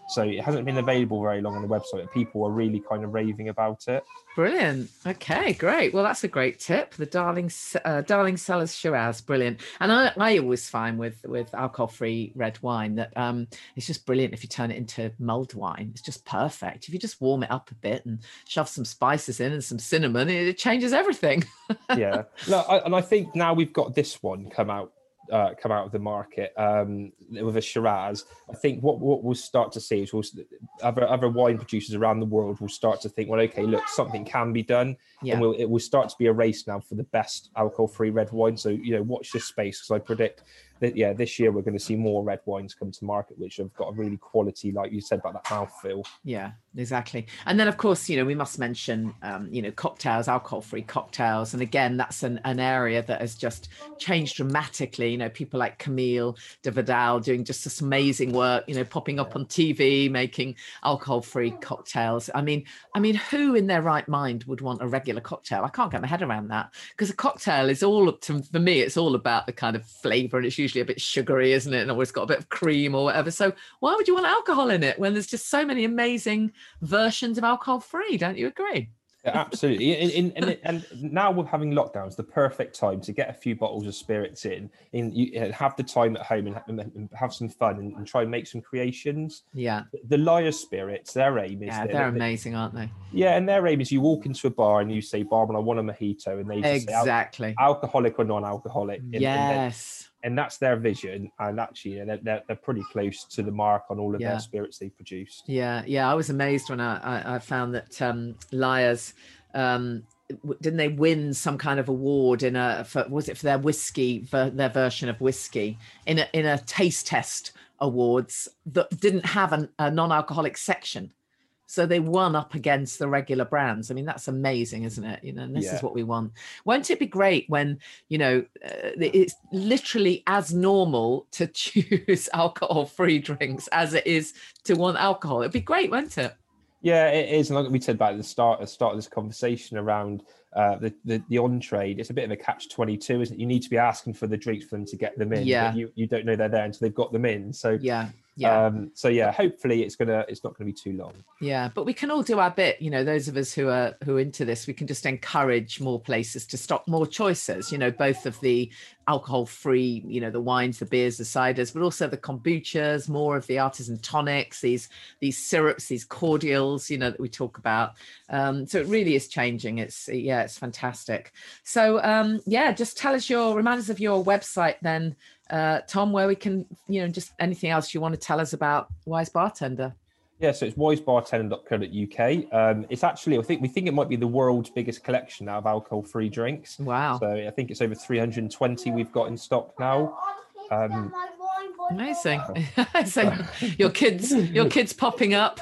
So it hasn't been available very long on the website, but people are really kind of raving about it. Brilliant. Okay, great. Well, that's a great tip. The Darling Cellars Shiraz, brilliant. And I always find with alcohol-free red wine that it's just brilliant if you turn it into mulled wine. It's just perfect. If you just warm it up a bit and shove some spices in and some cinnamon, it changes everything. Yeah. No, I think now we've got this one come out of the market with a Shiraz. I think what we'll start to see is other wine producers around the world will start to think, well, okay, look, something can be done, and it will start to be a race now for the best alcohol-free red wine. So watch this space, because I predict that this year we're going to see more red wines come to market, which have got a really quality, like you said, about that mouthfeel. Yeah, exactly. And then of course, we must mention cocktails, alcohol-free cocktails, and again, that's an area that has just changed dramatically. People like Camille de Vidal doing just this amazing work, popping up on TV, making alcohol-free cocktails. I mean, who in their right mind would want a regular cocktail? I can't get my head around that, because a cocktail is for me, it's all about the kind of flavor, and it's usually a bit sugary, isn't it? And always got a bit of cream or whatever. So why would you want alcohol in it when there's just so many amazing versions of alcohol-free? Don't you agree? Yeah, absolutely. And now we're having lockdowns, the perfect time to get a few bottles of spirits in you have the time at home and have some fun and try and make some creations. Yeah. The Lyre's spirits, their aim is... Yeah, they're amazing, aren't they? Yeah, and their aim is you walk into a bar and you say, "Barman, I want a mojito," and they just exactly say, alcoholic or non-alcoholic. Yes. And that's their vision, and actually they're pretty close to the mark on all of their spirits they've produced. Yeah, I was amazed when I found that Lyre's, didn't they win some kind of award for their whiskey, for their version of whiskey in a taste test awards that didn't have a non-alcoholic section. So they won up against the regular brands. I mean, that's amazing, isn't it? And this is what we want. Won't it be great when, it's literally as normal to choose alcohol-free drinks as it is to want alcohol? It'd be great, won't it? Yeah, it is. And like we said about at the start of this conversation around the on-trade, it's a bit of a catch-22, isn't it? You need to be asking for the drinks for them to get them in. Yeah. But you don't know they're there until they've got them in. So yeah. Hopefully it's not going to be too long. Yeah, but we can all do our bit. Those of us who are into this, we can just encourage more places to stock more choices. Both of the alcohol-free, the wines, the beers, the ciders, but also the kombuchas, more of the artisan tonics, these syrups, these cordials, that we talk about. So it really is changing. It's fantastic. So just remind us of your website then, Tom, where we can, just anything else you want to tell us about Wise Bartender. Yeah, so it's wisebartender.co.uk. It's actually, we think it might be the world's biggest collection now of alcohol-free drinks. Wow. So I think it's over 320 we've got in stock now. Amazing. So your kids popping up.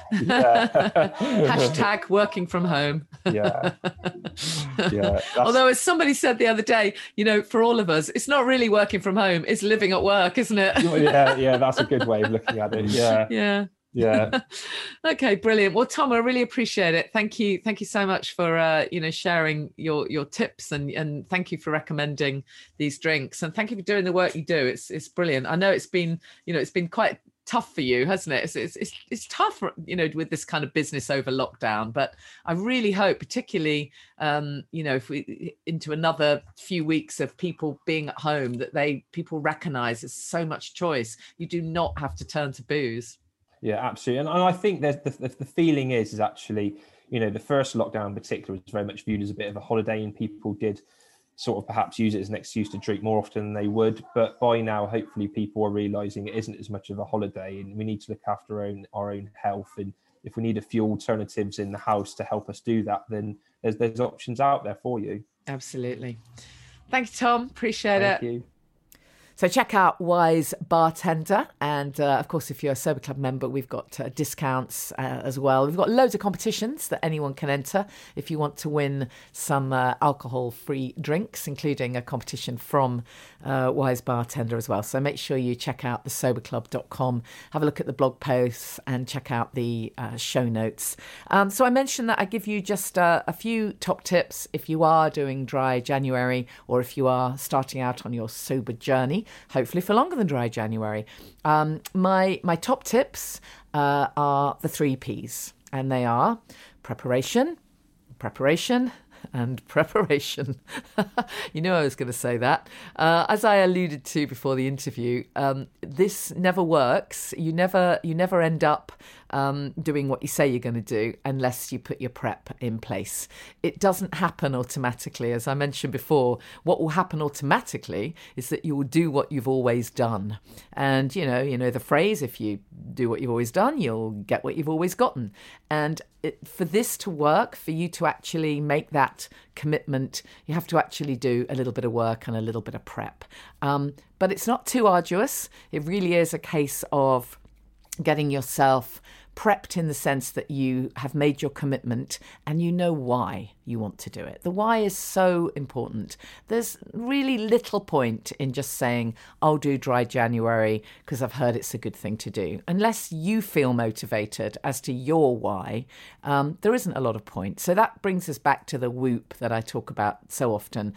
Hashtag working from home. Yeah. Although, as somebody said the other day, for all of us, it's not really working from home, it's living at work, isn't it? Yeah, that's a good way of looking at it. Yeah. Okay, brilliant. Well, Tom, I really appreciate it. Thank you so much for sharing your tips, and thank you for recommending these drinks, and thank you for doing the work you do. It's brilliant. I know it's been quite tough for you, hasn't it? It's tough, with this kind of business over lockdown, but I really hope, particularly if we into another few weeks of people being at home, that people recognize there's so much choice. You do not have to turn to booze. Yeah, absolutely. And I think there's the feeling is actually, the first lockdown in particular was very much viewed as a bit of a holiday, and people did sort of perhaps use it as an excuse to drink more often than they would. But by now, hopefully people are realizing it isn't as much of a holiday, and we need to look after our own health. And if we need a few alternatives in the house to help us do that, then there's options out there for you. Absolutely. Thank you, Tom. Appreciate it. Thank you. So check out Wise Bartender. And of course, if you're a Sober Club member, we've got discounts as well. We've got loads of competitions that anyone can enter if you want to win some alcohol-free drinks, including a competition from Wise Bartender as well. So make sure you check out thesoberclub.com, have a look at the blog posts and check out the show notes. So I mentioned that I give you just a few top tips if you are doing dry January or if you are starting out on your sober journey. hopefully for longer than dry January. My top tips are the 3 Ps, and they are preparation, and preparation. You knew I was going to say that. As I alluded to before the interview, this never works. You never end up doing what you say you're going to do unless you put your prep in place. It doesn't happen automatically. As I mentioned before, what will happen automatically is that you will do what you've always done. And you know the phrase, if you do what you've always done, you'll get what you've always gotten. And for this to work, for you to actually make that commitment, you have to actually do a little bit of work and a little bit of prep. But it's not too arduous. It really is a case of getting yourself prepped in the sense that you have made your commitment and you know why you want to do it. The why is so important. There's really little point in just saying, I'll do dry January because I've heard it's a good thing to do. Unless you feel motivated as to your why, there isn't a lot of point. So that brings us back to the WOOP that I talk about so often,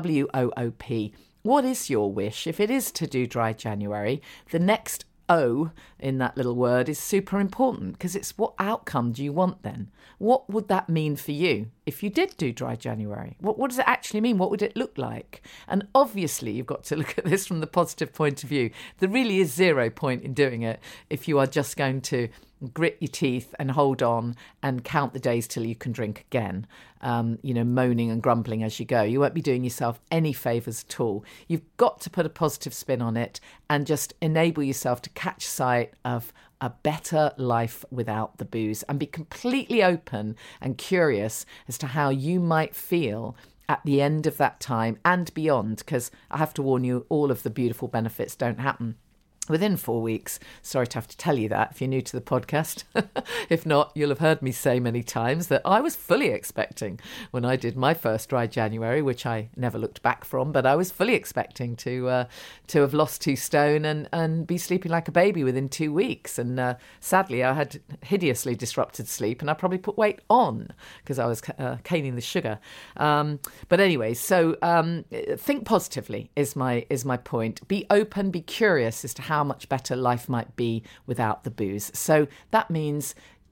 WOOP. What is your wish? If it is to do dry January, the next O in that little word is super important, because it's what outcome do you want then? What would that mean for you if you did do dry January? What does it actually mean? What would it look like? And obviously you've got to look at this from the positive point of view. There really is 0 point in doing it if you are just going to grit your teeth and hold on and count the days till you can drink again, moaning and grumbling as you go. You won't be doing yourself any favours at all. You've got to put a positive spin on it and just enable yourself to catch sight of a better life without the booze, and be completely open and curious as to how you might feel at the end of that time and beyond, because I have to warn you, all of the beautiful benefits don't happen within 4 weeks. Sorry to have to tell you that if you're new to the podcast. If not, you'll have heard me say many times that I was fully expecting, when I did my first dry January, which I never looked back from, but I was fully expecting to have lost 2 stone and be sleeping like a baby within 2 weeks. And sadly, I had hideously disrupted sleep, and I probably put weight on because I was caning the sugar. But anyway, so think positively is my point. Be open, be curious as to how much better life might be without the booze. So that means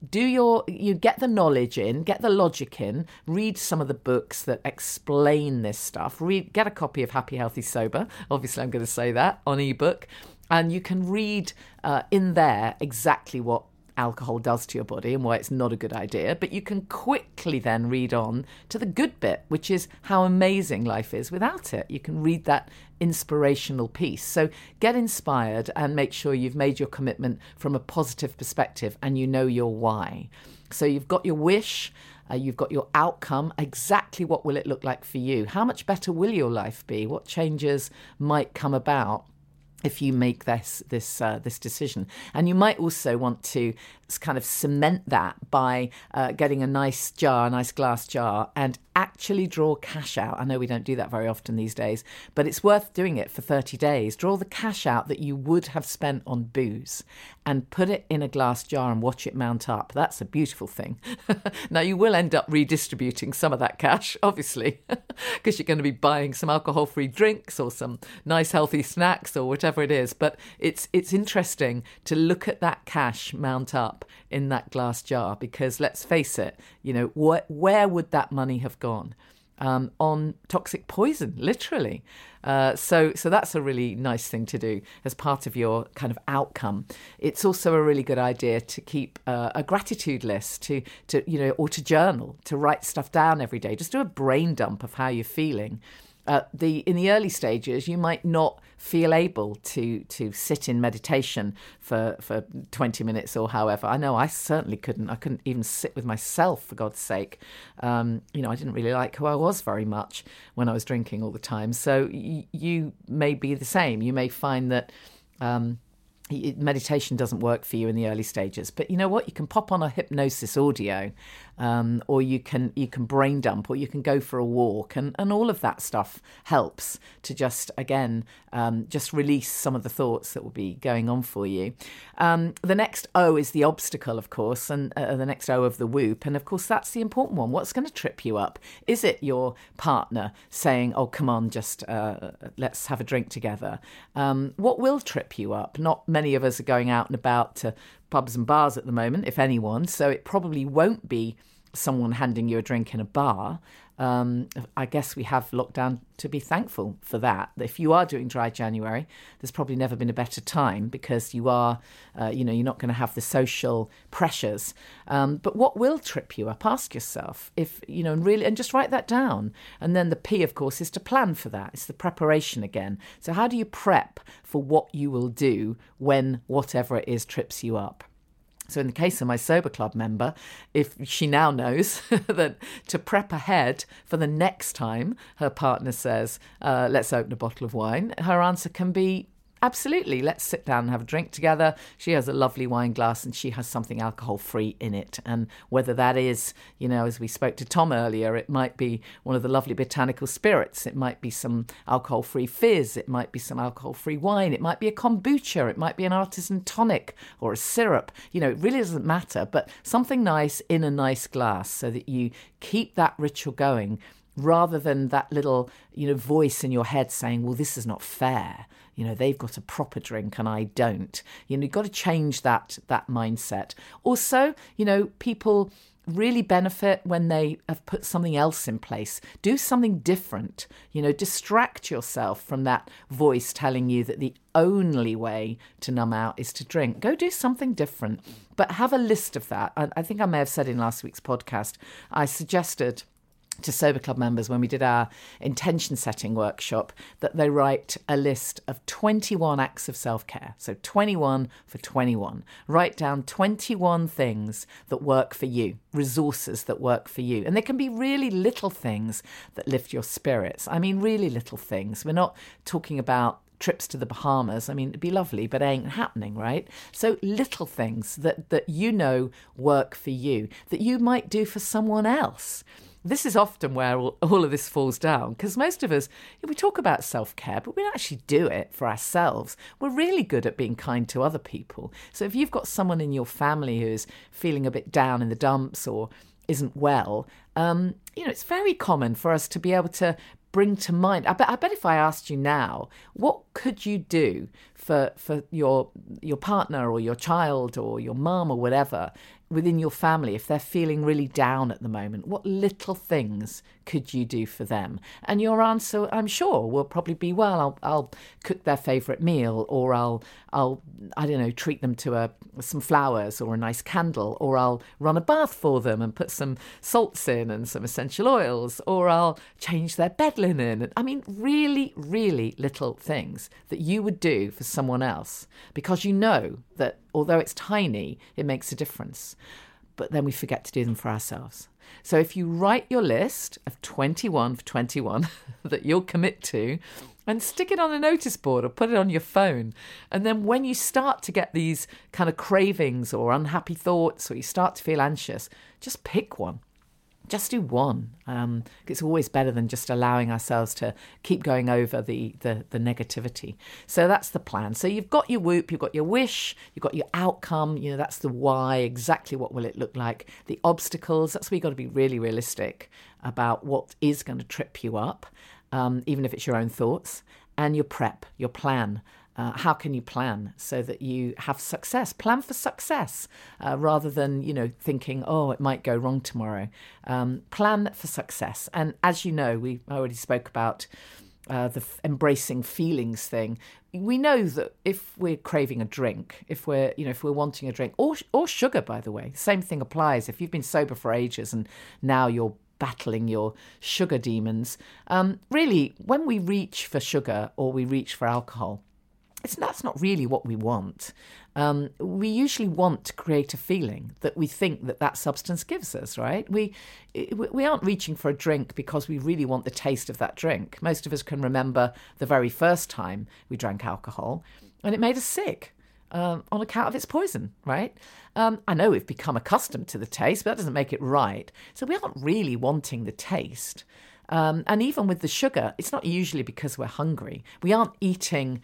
you get the knowledge in, get the logic in, read some of the books that explain this stuff. Get a copy of Happy, Healthy, Sober. Obviously, I'm going to say that on ebook. And you can read in there exactly what alcohol does to your body and why it's not a good idea. But you can quickly then read on to the good bit, which is how amazing life is without it. You can read that inspirational piece. So get inspired and make sure you've made your commitment from a positive perspective and you know your why. So you've got your wish, you've got your outcome. Exactly what will it look like for you? How much better will your life be? What changes might come about if you make this decision? And you might also want to kind of cement that by getting a nice glass jar, and actually draw cash out. I know we don't do that very often these days, but it's worth doing it for 30 days. Draw the cash out that you would have spent on booze and put it in a glass jar and watch it mount up. That's a beautiful thing. Now, you will end up redistributing some of that cash, obviously, because you're going to be buying some alcohol-free drinks or some nice healthy snacks or whatever it is. But it's interesting to look at that cash mount up in that glass jar, because let's face it, where would that money have gone? On toxic poison, literally. So that's a really nice thing to do as part of your kind of outcome. It's also a really good idea to keep a gratitude list, or to journal, to write stuff down every day. Just do a brain dump of how you're feeling. In the early stages, you might not feel able to sit in meditation for 20 minutes or however. I know I certainly couldn't. I couldn't even sit with myself, for God's sake. I didn't really like who I was very much when I was drinking all the time. So you may be the same. You may find that meditation doesn't work for you in the early stages. But you know what? You can pop on a hypnosis audio, or you can brain dump, or you can go for a walk, and all of that stuff helps to just, again, just release some of the thoughts that will be going on for you. The next O is the obstacle, of course, and the next O of the whoop. And of course, that's the important one. What's going to trip you up? Is it your partner saying, oh, come on, just let's have a drink together? What will trip you up? Not many of us are going out and about to pubs and bars at the moment, if anyone, so it probably won't be someone handing you a drink in a bar. I guess we have lockdown to be thankful for that. If you are doing dry January, there's probably never been a better time, because you are, you're not going to have the social pressures. But what will trip you up? Ask yourself, and just write that down. And then the P, of course, is to plan for that. It's the preparation again. So how do you prep for what you will do when whatever it is trips you up? So in the case of my Sober Club member, if she now knows that to prep ahead for the next time her partner says, let's open a bottle of wine, her answer can be, absolutely, let's sit down and have a drink together. She has a lovely wine glass and she has something alcohol-free in it. And whether that is, as we spoke to Tom earlier, it might be one of the lovely botanical spirits. It might be some alcohol-free fizz. It might be some alcohol-free wine. It might be a kombucha. It might be an artisan tonic or a syrup. It really doesn't matter, but something nice in a nice glass so that you keep that ritual going, rather than that little, voice in your head saying, well, this is not fair. They've got a proper drink and I don't. You've got to change that mindset. Also, people really benefit when they have put something else in place. Do something different. Distract yourself from that voice telling you that the only way to numb out is to drink. Go do something different, but have a list of that. I think I may have said in last week's podcast, I suggested to Sober Club members when we did our intention setting workshop that they write a list of 21 acts of self-care. So 21 for 21. Write down 21 things that work for you, resources that work for you. And they can be really little things that lift your spirits. I mean, really little things. We're not talking about trips to the Bahamas. I mean, it'd be lovely, but it ain't happening, right? So little things that work for you, that you might do for someone else. This is often where all of this falls down, because most of us, we talk about self-care, but we don't actually do it for ourselves. We're really good at being kind to other people. So if you've got someone in your family who is feeling a bit down in the dumps or isn't well, it's very common for us to be able to bring to mind. I bet if I asked you now, what could you do for your partner or your child or your mum or whatever within your family if they're feeling really down at the moment? What little things could you do for them? And your answer, I'm sure, will probably be, well, I'll cook their favourite meal, or I'll treat them to some flowers or a nice candle, or I'll run a bath for them and put some salts in and some essential oils, or I'll change their bed linen. I mean, really, really little things that you would do for someone else, because you know that although it's tiny, it makes a difference. But then we forget to do them for ourselves. So if you write your list of 21 for 21 that you'll commit to, and stick it on a notice board or put it on your phone, and then when you start to get these kind of cravings or unhappy thoughts, or you start to feel anxious, just pick one. Just do one. It's always better than just allowing ourselves to keep going over the negativity. So that's the plan. So you've got your whoop, you've got your wish, you've got your outcome. That's the why. Exactly what will it look like? The obstacles. That's where you've got to be really realistic about what is going to trip you up, even if it's your own thoughts. And your prep, your plan. How can you plan so that you have success? Plan for success rather than, thinking, oh, it might go wrong tomorrow. Plan for success. And as you know, we already spoke about the embracing feelings thing. We know that if we're craving a drink, if we're wanting a drink, or sugar, by the way, same thing applies. If you've been sober for ages and now you're battling your sugar demons, really, when we reach for sugar or we reach for alcohol, that's not really what we want. We usually want to create a feeling that we think that substance gives us, right? We aren't reaching for a drink because we really want the taste of that drink. Most of us can remember the very first time we drank alcohol and it made us sick. on account of its poison, right? I know we've become accustomed to the taste, but that doesn't make it right. So we aren't really wanting the taste. And even with the sugar, it's not usually because we're hungry. We aren't eating,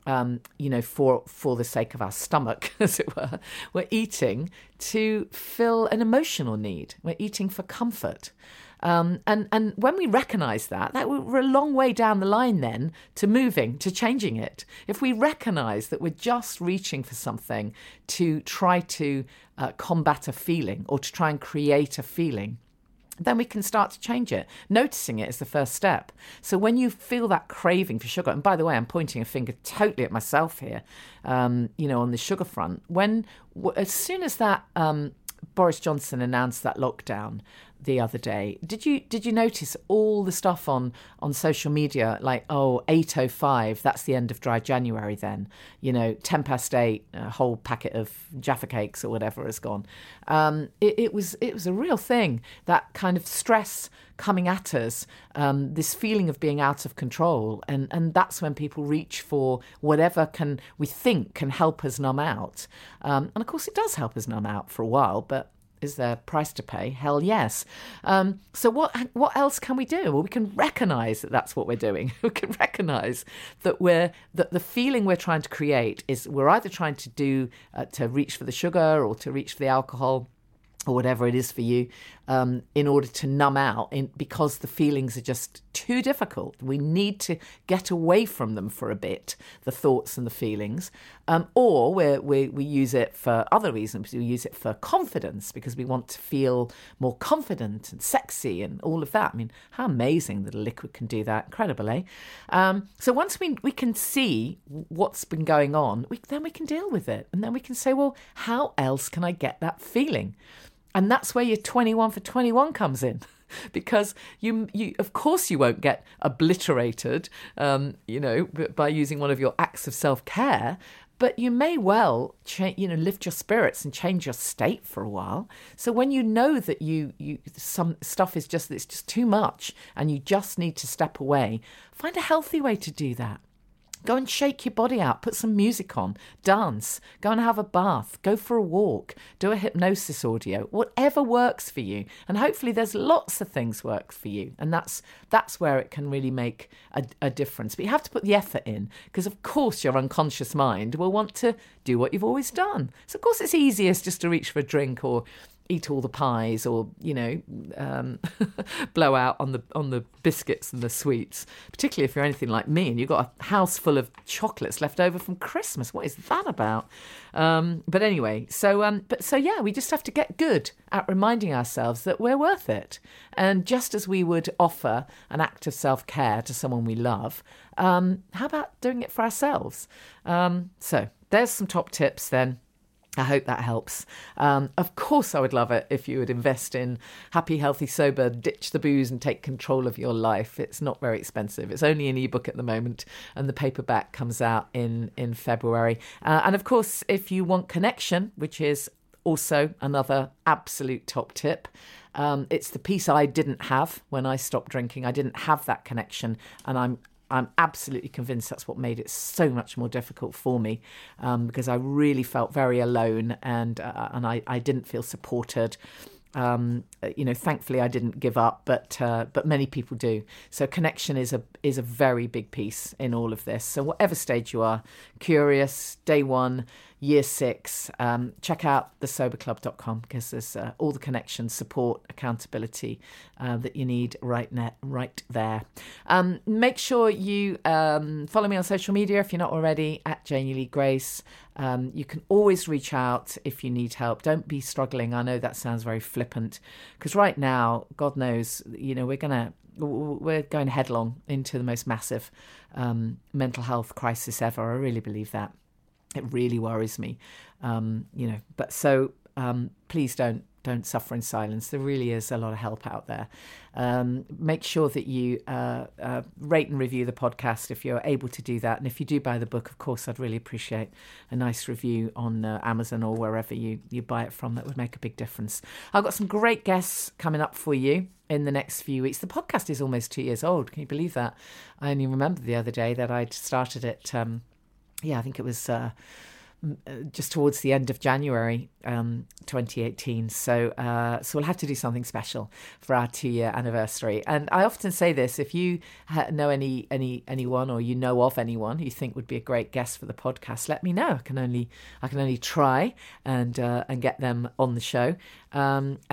for the sake of our stomach, as it were. We're eating to fill an emotional need. We're eating for comfort. And when we recognise that we're a long way down the line then to moving, to changing it. If we recognise that we're just reaching for something to try to combat a feeling or to try and create a feeling, then we can start to change it. Noticing it is the first step. So when you feel that craving for sugar, and by the way, I'm pointing a finger totally at myself here, on the sugar front, as soon as that Boris Johnson announced that lockdown the other day, did you notice all the stuff on social media like 8:05, that's the end of dry January then, 8:10, a whole packet of Jaffa cakes or whatever has gone. It was a real thing, that kind of stress coming at us, this feeling of being out of control, and that's when people reach for whatever we think can help us numb out, and of course it does help us numb out for a while, but is there a price to pay? Hell yes. So what else can we do? Well, we can recognise that that's what we're doing. We can recognise that the feeling we're trying to create is we're either trying to do to reach for the sugar or to reach for the alcohol or whatever it is for you, in order to numb out, because the feelings are just too difficult. We need to get away from them for a bit, the thoughts and the feelings, or we use it for other reasons. We use it for confidence, because we want to feel more confident and sexy and all of that. I mean, how amazing that a liquid can do that. Incredible, eh? So once we can see what's been going on, then we can deal with it. And then we can say, well, how else can I get that feeling? And that's where your 21 for 21 comes in, because you of course you won't get obliterated, by using one of your acts of self-care, but you may well lift your spirits and change your state for a while. So when you know that some stuff it's just too much and you just need to step away, find a healthy way to do that. Go and shake your body out, put some music on, dance, go and have a bath, go for a walk, do a hypnosis audio, whatever works for you. And hopefully there's lots of things work for you. And that's where it can really make a difference. But you have to put the effort in, because of course your unconscious mind will want to do what you've always done. So of course it's easiest just to reach for a drink or eat all the pies, or blow out on the biscuits and the sweets, particularly if you're anything like me and you've got a house full of chocolates left over from Christmas. What is that about? But anyway, so we just have to get good at reminding ourselves that we're worth it. And just as we would offer an act of self-care to someone we love, how about doing it for ourselves? So there's some top tips then. I hope that helps. Of course, I would love it if you would invest in Happy, Healthy, Sober, Ditch the Booze and Take Control of Your Life. It's not very expensive. It's only an ebook at the moment, and the paperback comes out in February. And of course, if you want connection, which is also another absolute top tip, it's the piece I didn't have when I stopped drinking. I didn't have that connection, and I'm absolutely convinced that's what made it so much more difficult for me, because I really felt very alone, and I didn't feel supported. Thankfully I didn't give up, but many people do. So connection is a very big piece in all of this. So whatever stage you are, curious, day one, year 6, check out thesoberclub.com, because there's all the connections, support, accountability that you need right there. Make sure you follow me on social media if you're not already, at Janie Lee Grace. You can always reach out if you need help. Don't be struggling. I know that sounds very flippant, because right now, God knows, we're going headlong into the most massive mental health crisis ever. I really believe that. It really worries me, But so please don't suffer in silence. There really is a lot of help out there. Make sure that you rate and review the podcast if you're able to do that. And if you do buy the book, of course, I'd really appreciate a nice review on Amazon or wherever you buy it from. That would make a big difference. I've got some great guests coming up for you in the next few weeks. The podcast is almost 2 years old. Can you believe that? I only remember the other day that I'd started it. I think it was just towards the end of January 2018. So we'll have to do something special for our 2-year anniversary. And I often say this: if you know anyone, or you know of anyone who you think would be a great guest for the podcast, let me know. I can only try and get them on the show. Let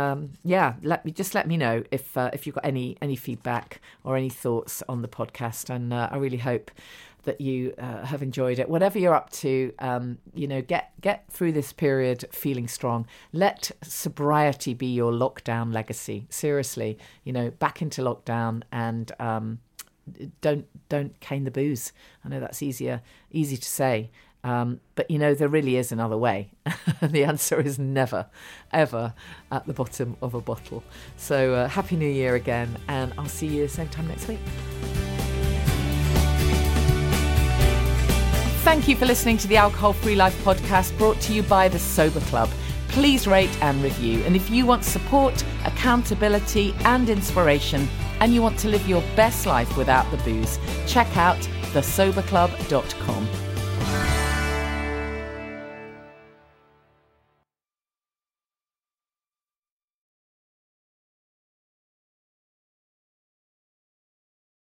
me know if you've got any feedback or any thoughts on the podcast. And I really hope that you have enjoyed it. Whatever you're up to, get through this period feeling strong. Let sobriety be your lockdown legacy. Seriously, back into lockdown, and don't cane the booze. I know that's easy to say, but there really is another way. The answer is never, ever at the bottom of a bottle. So Happy New Year again, and I'll see you the same time next week. Thank you for listening to the Alcohol Free Life podcast, brought to you by the Sober Club. Please rate and review. And if you want support, accountability and inspiration, and you want to live your best life without the booze, check out thesoberclub.com.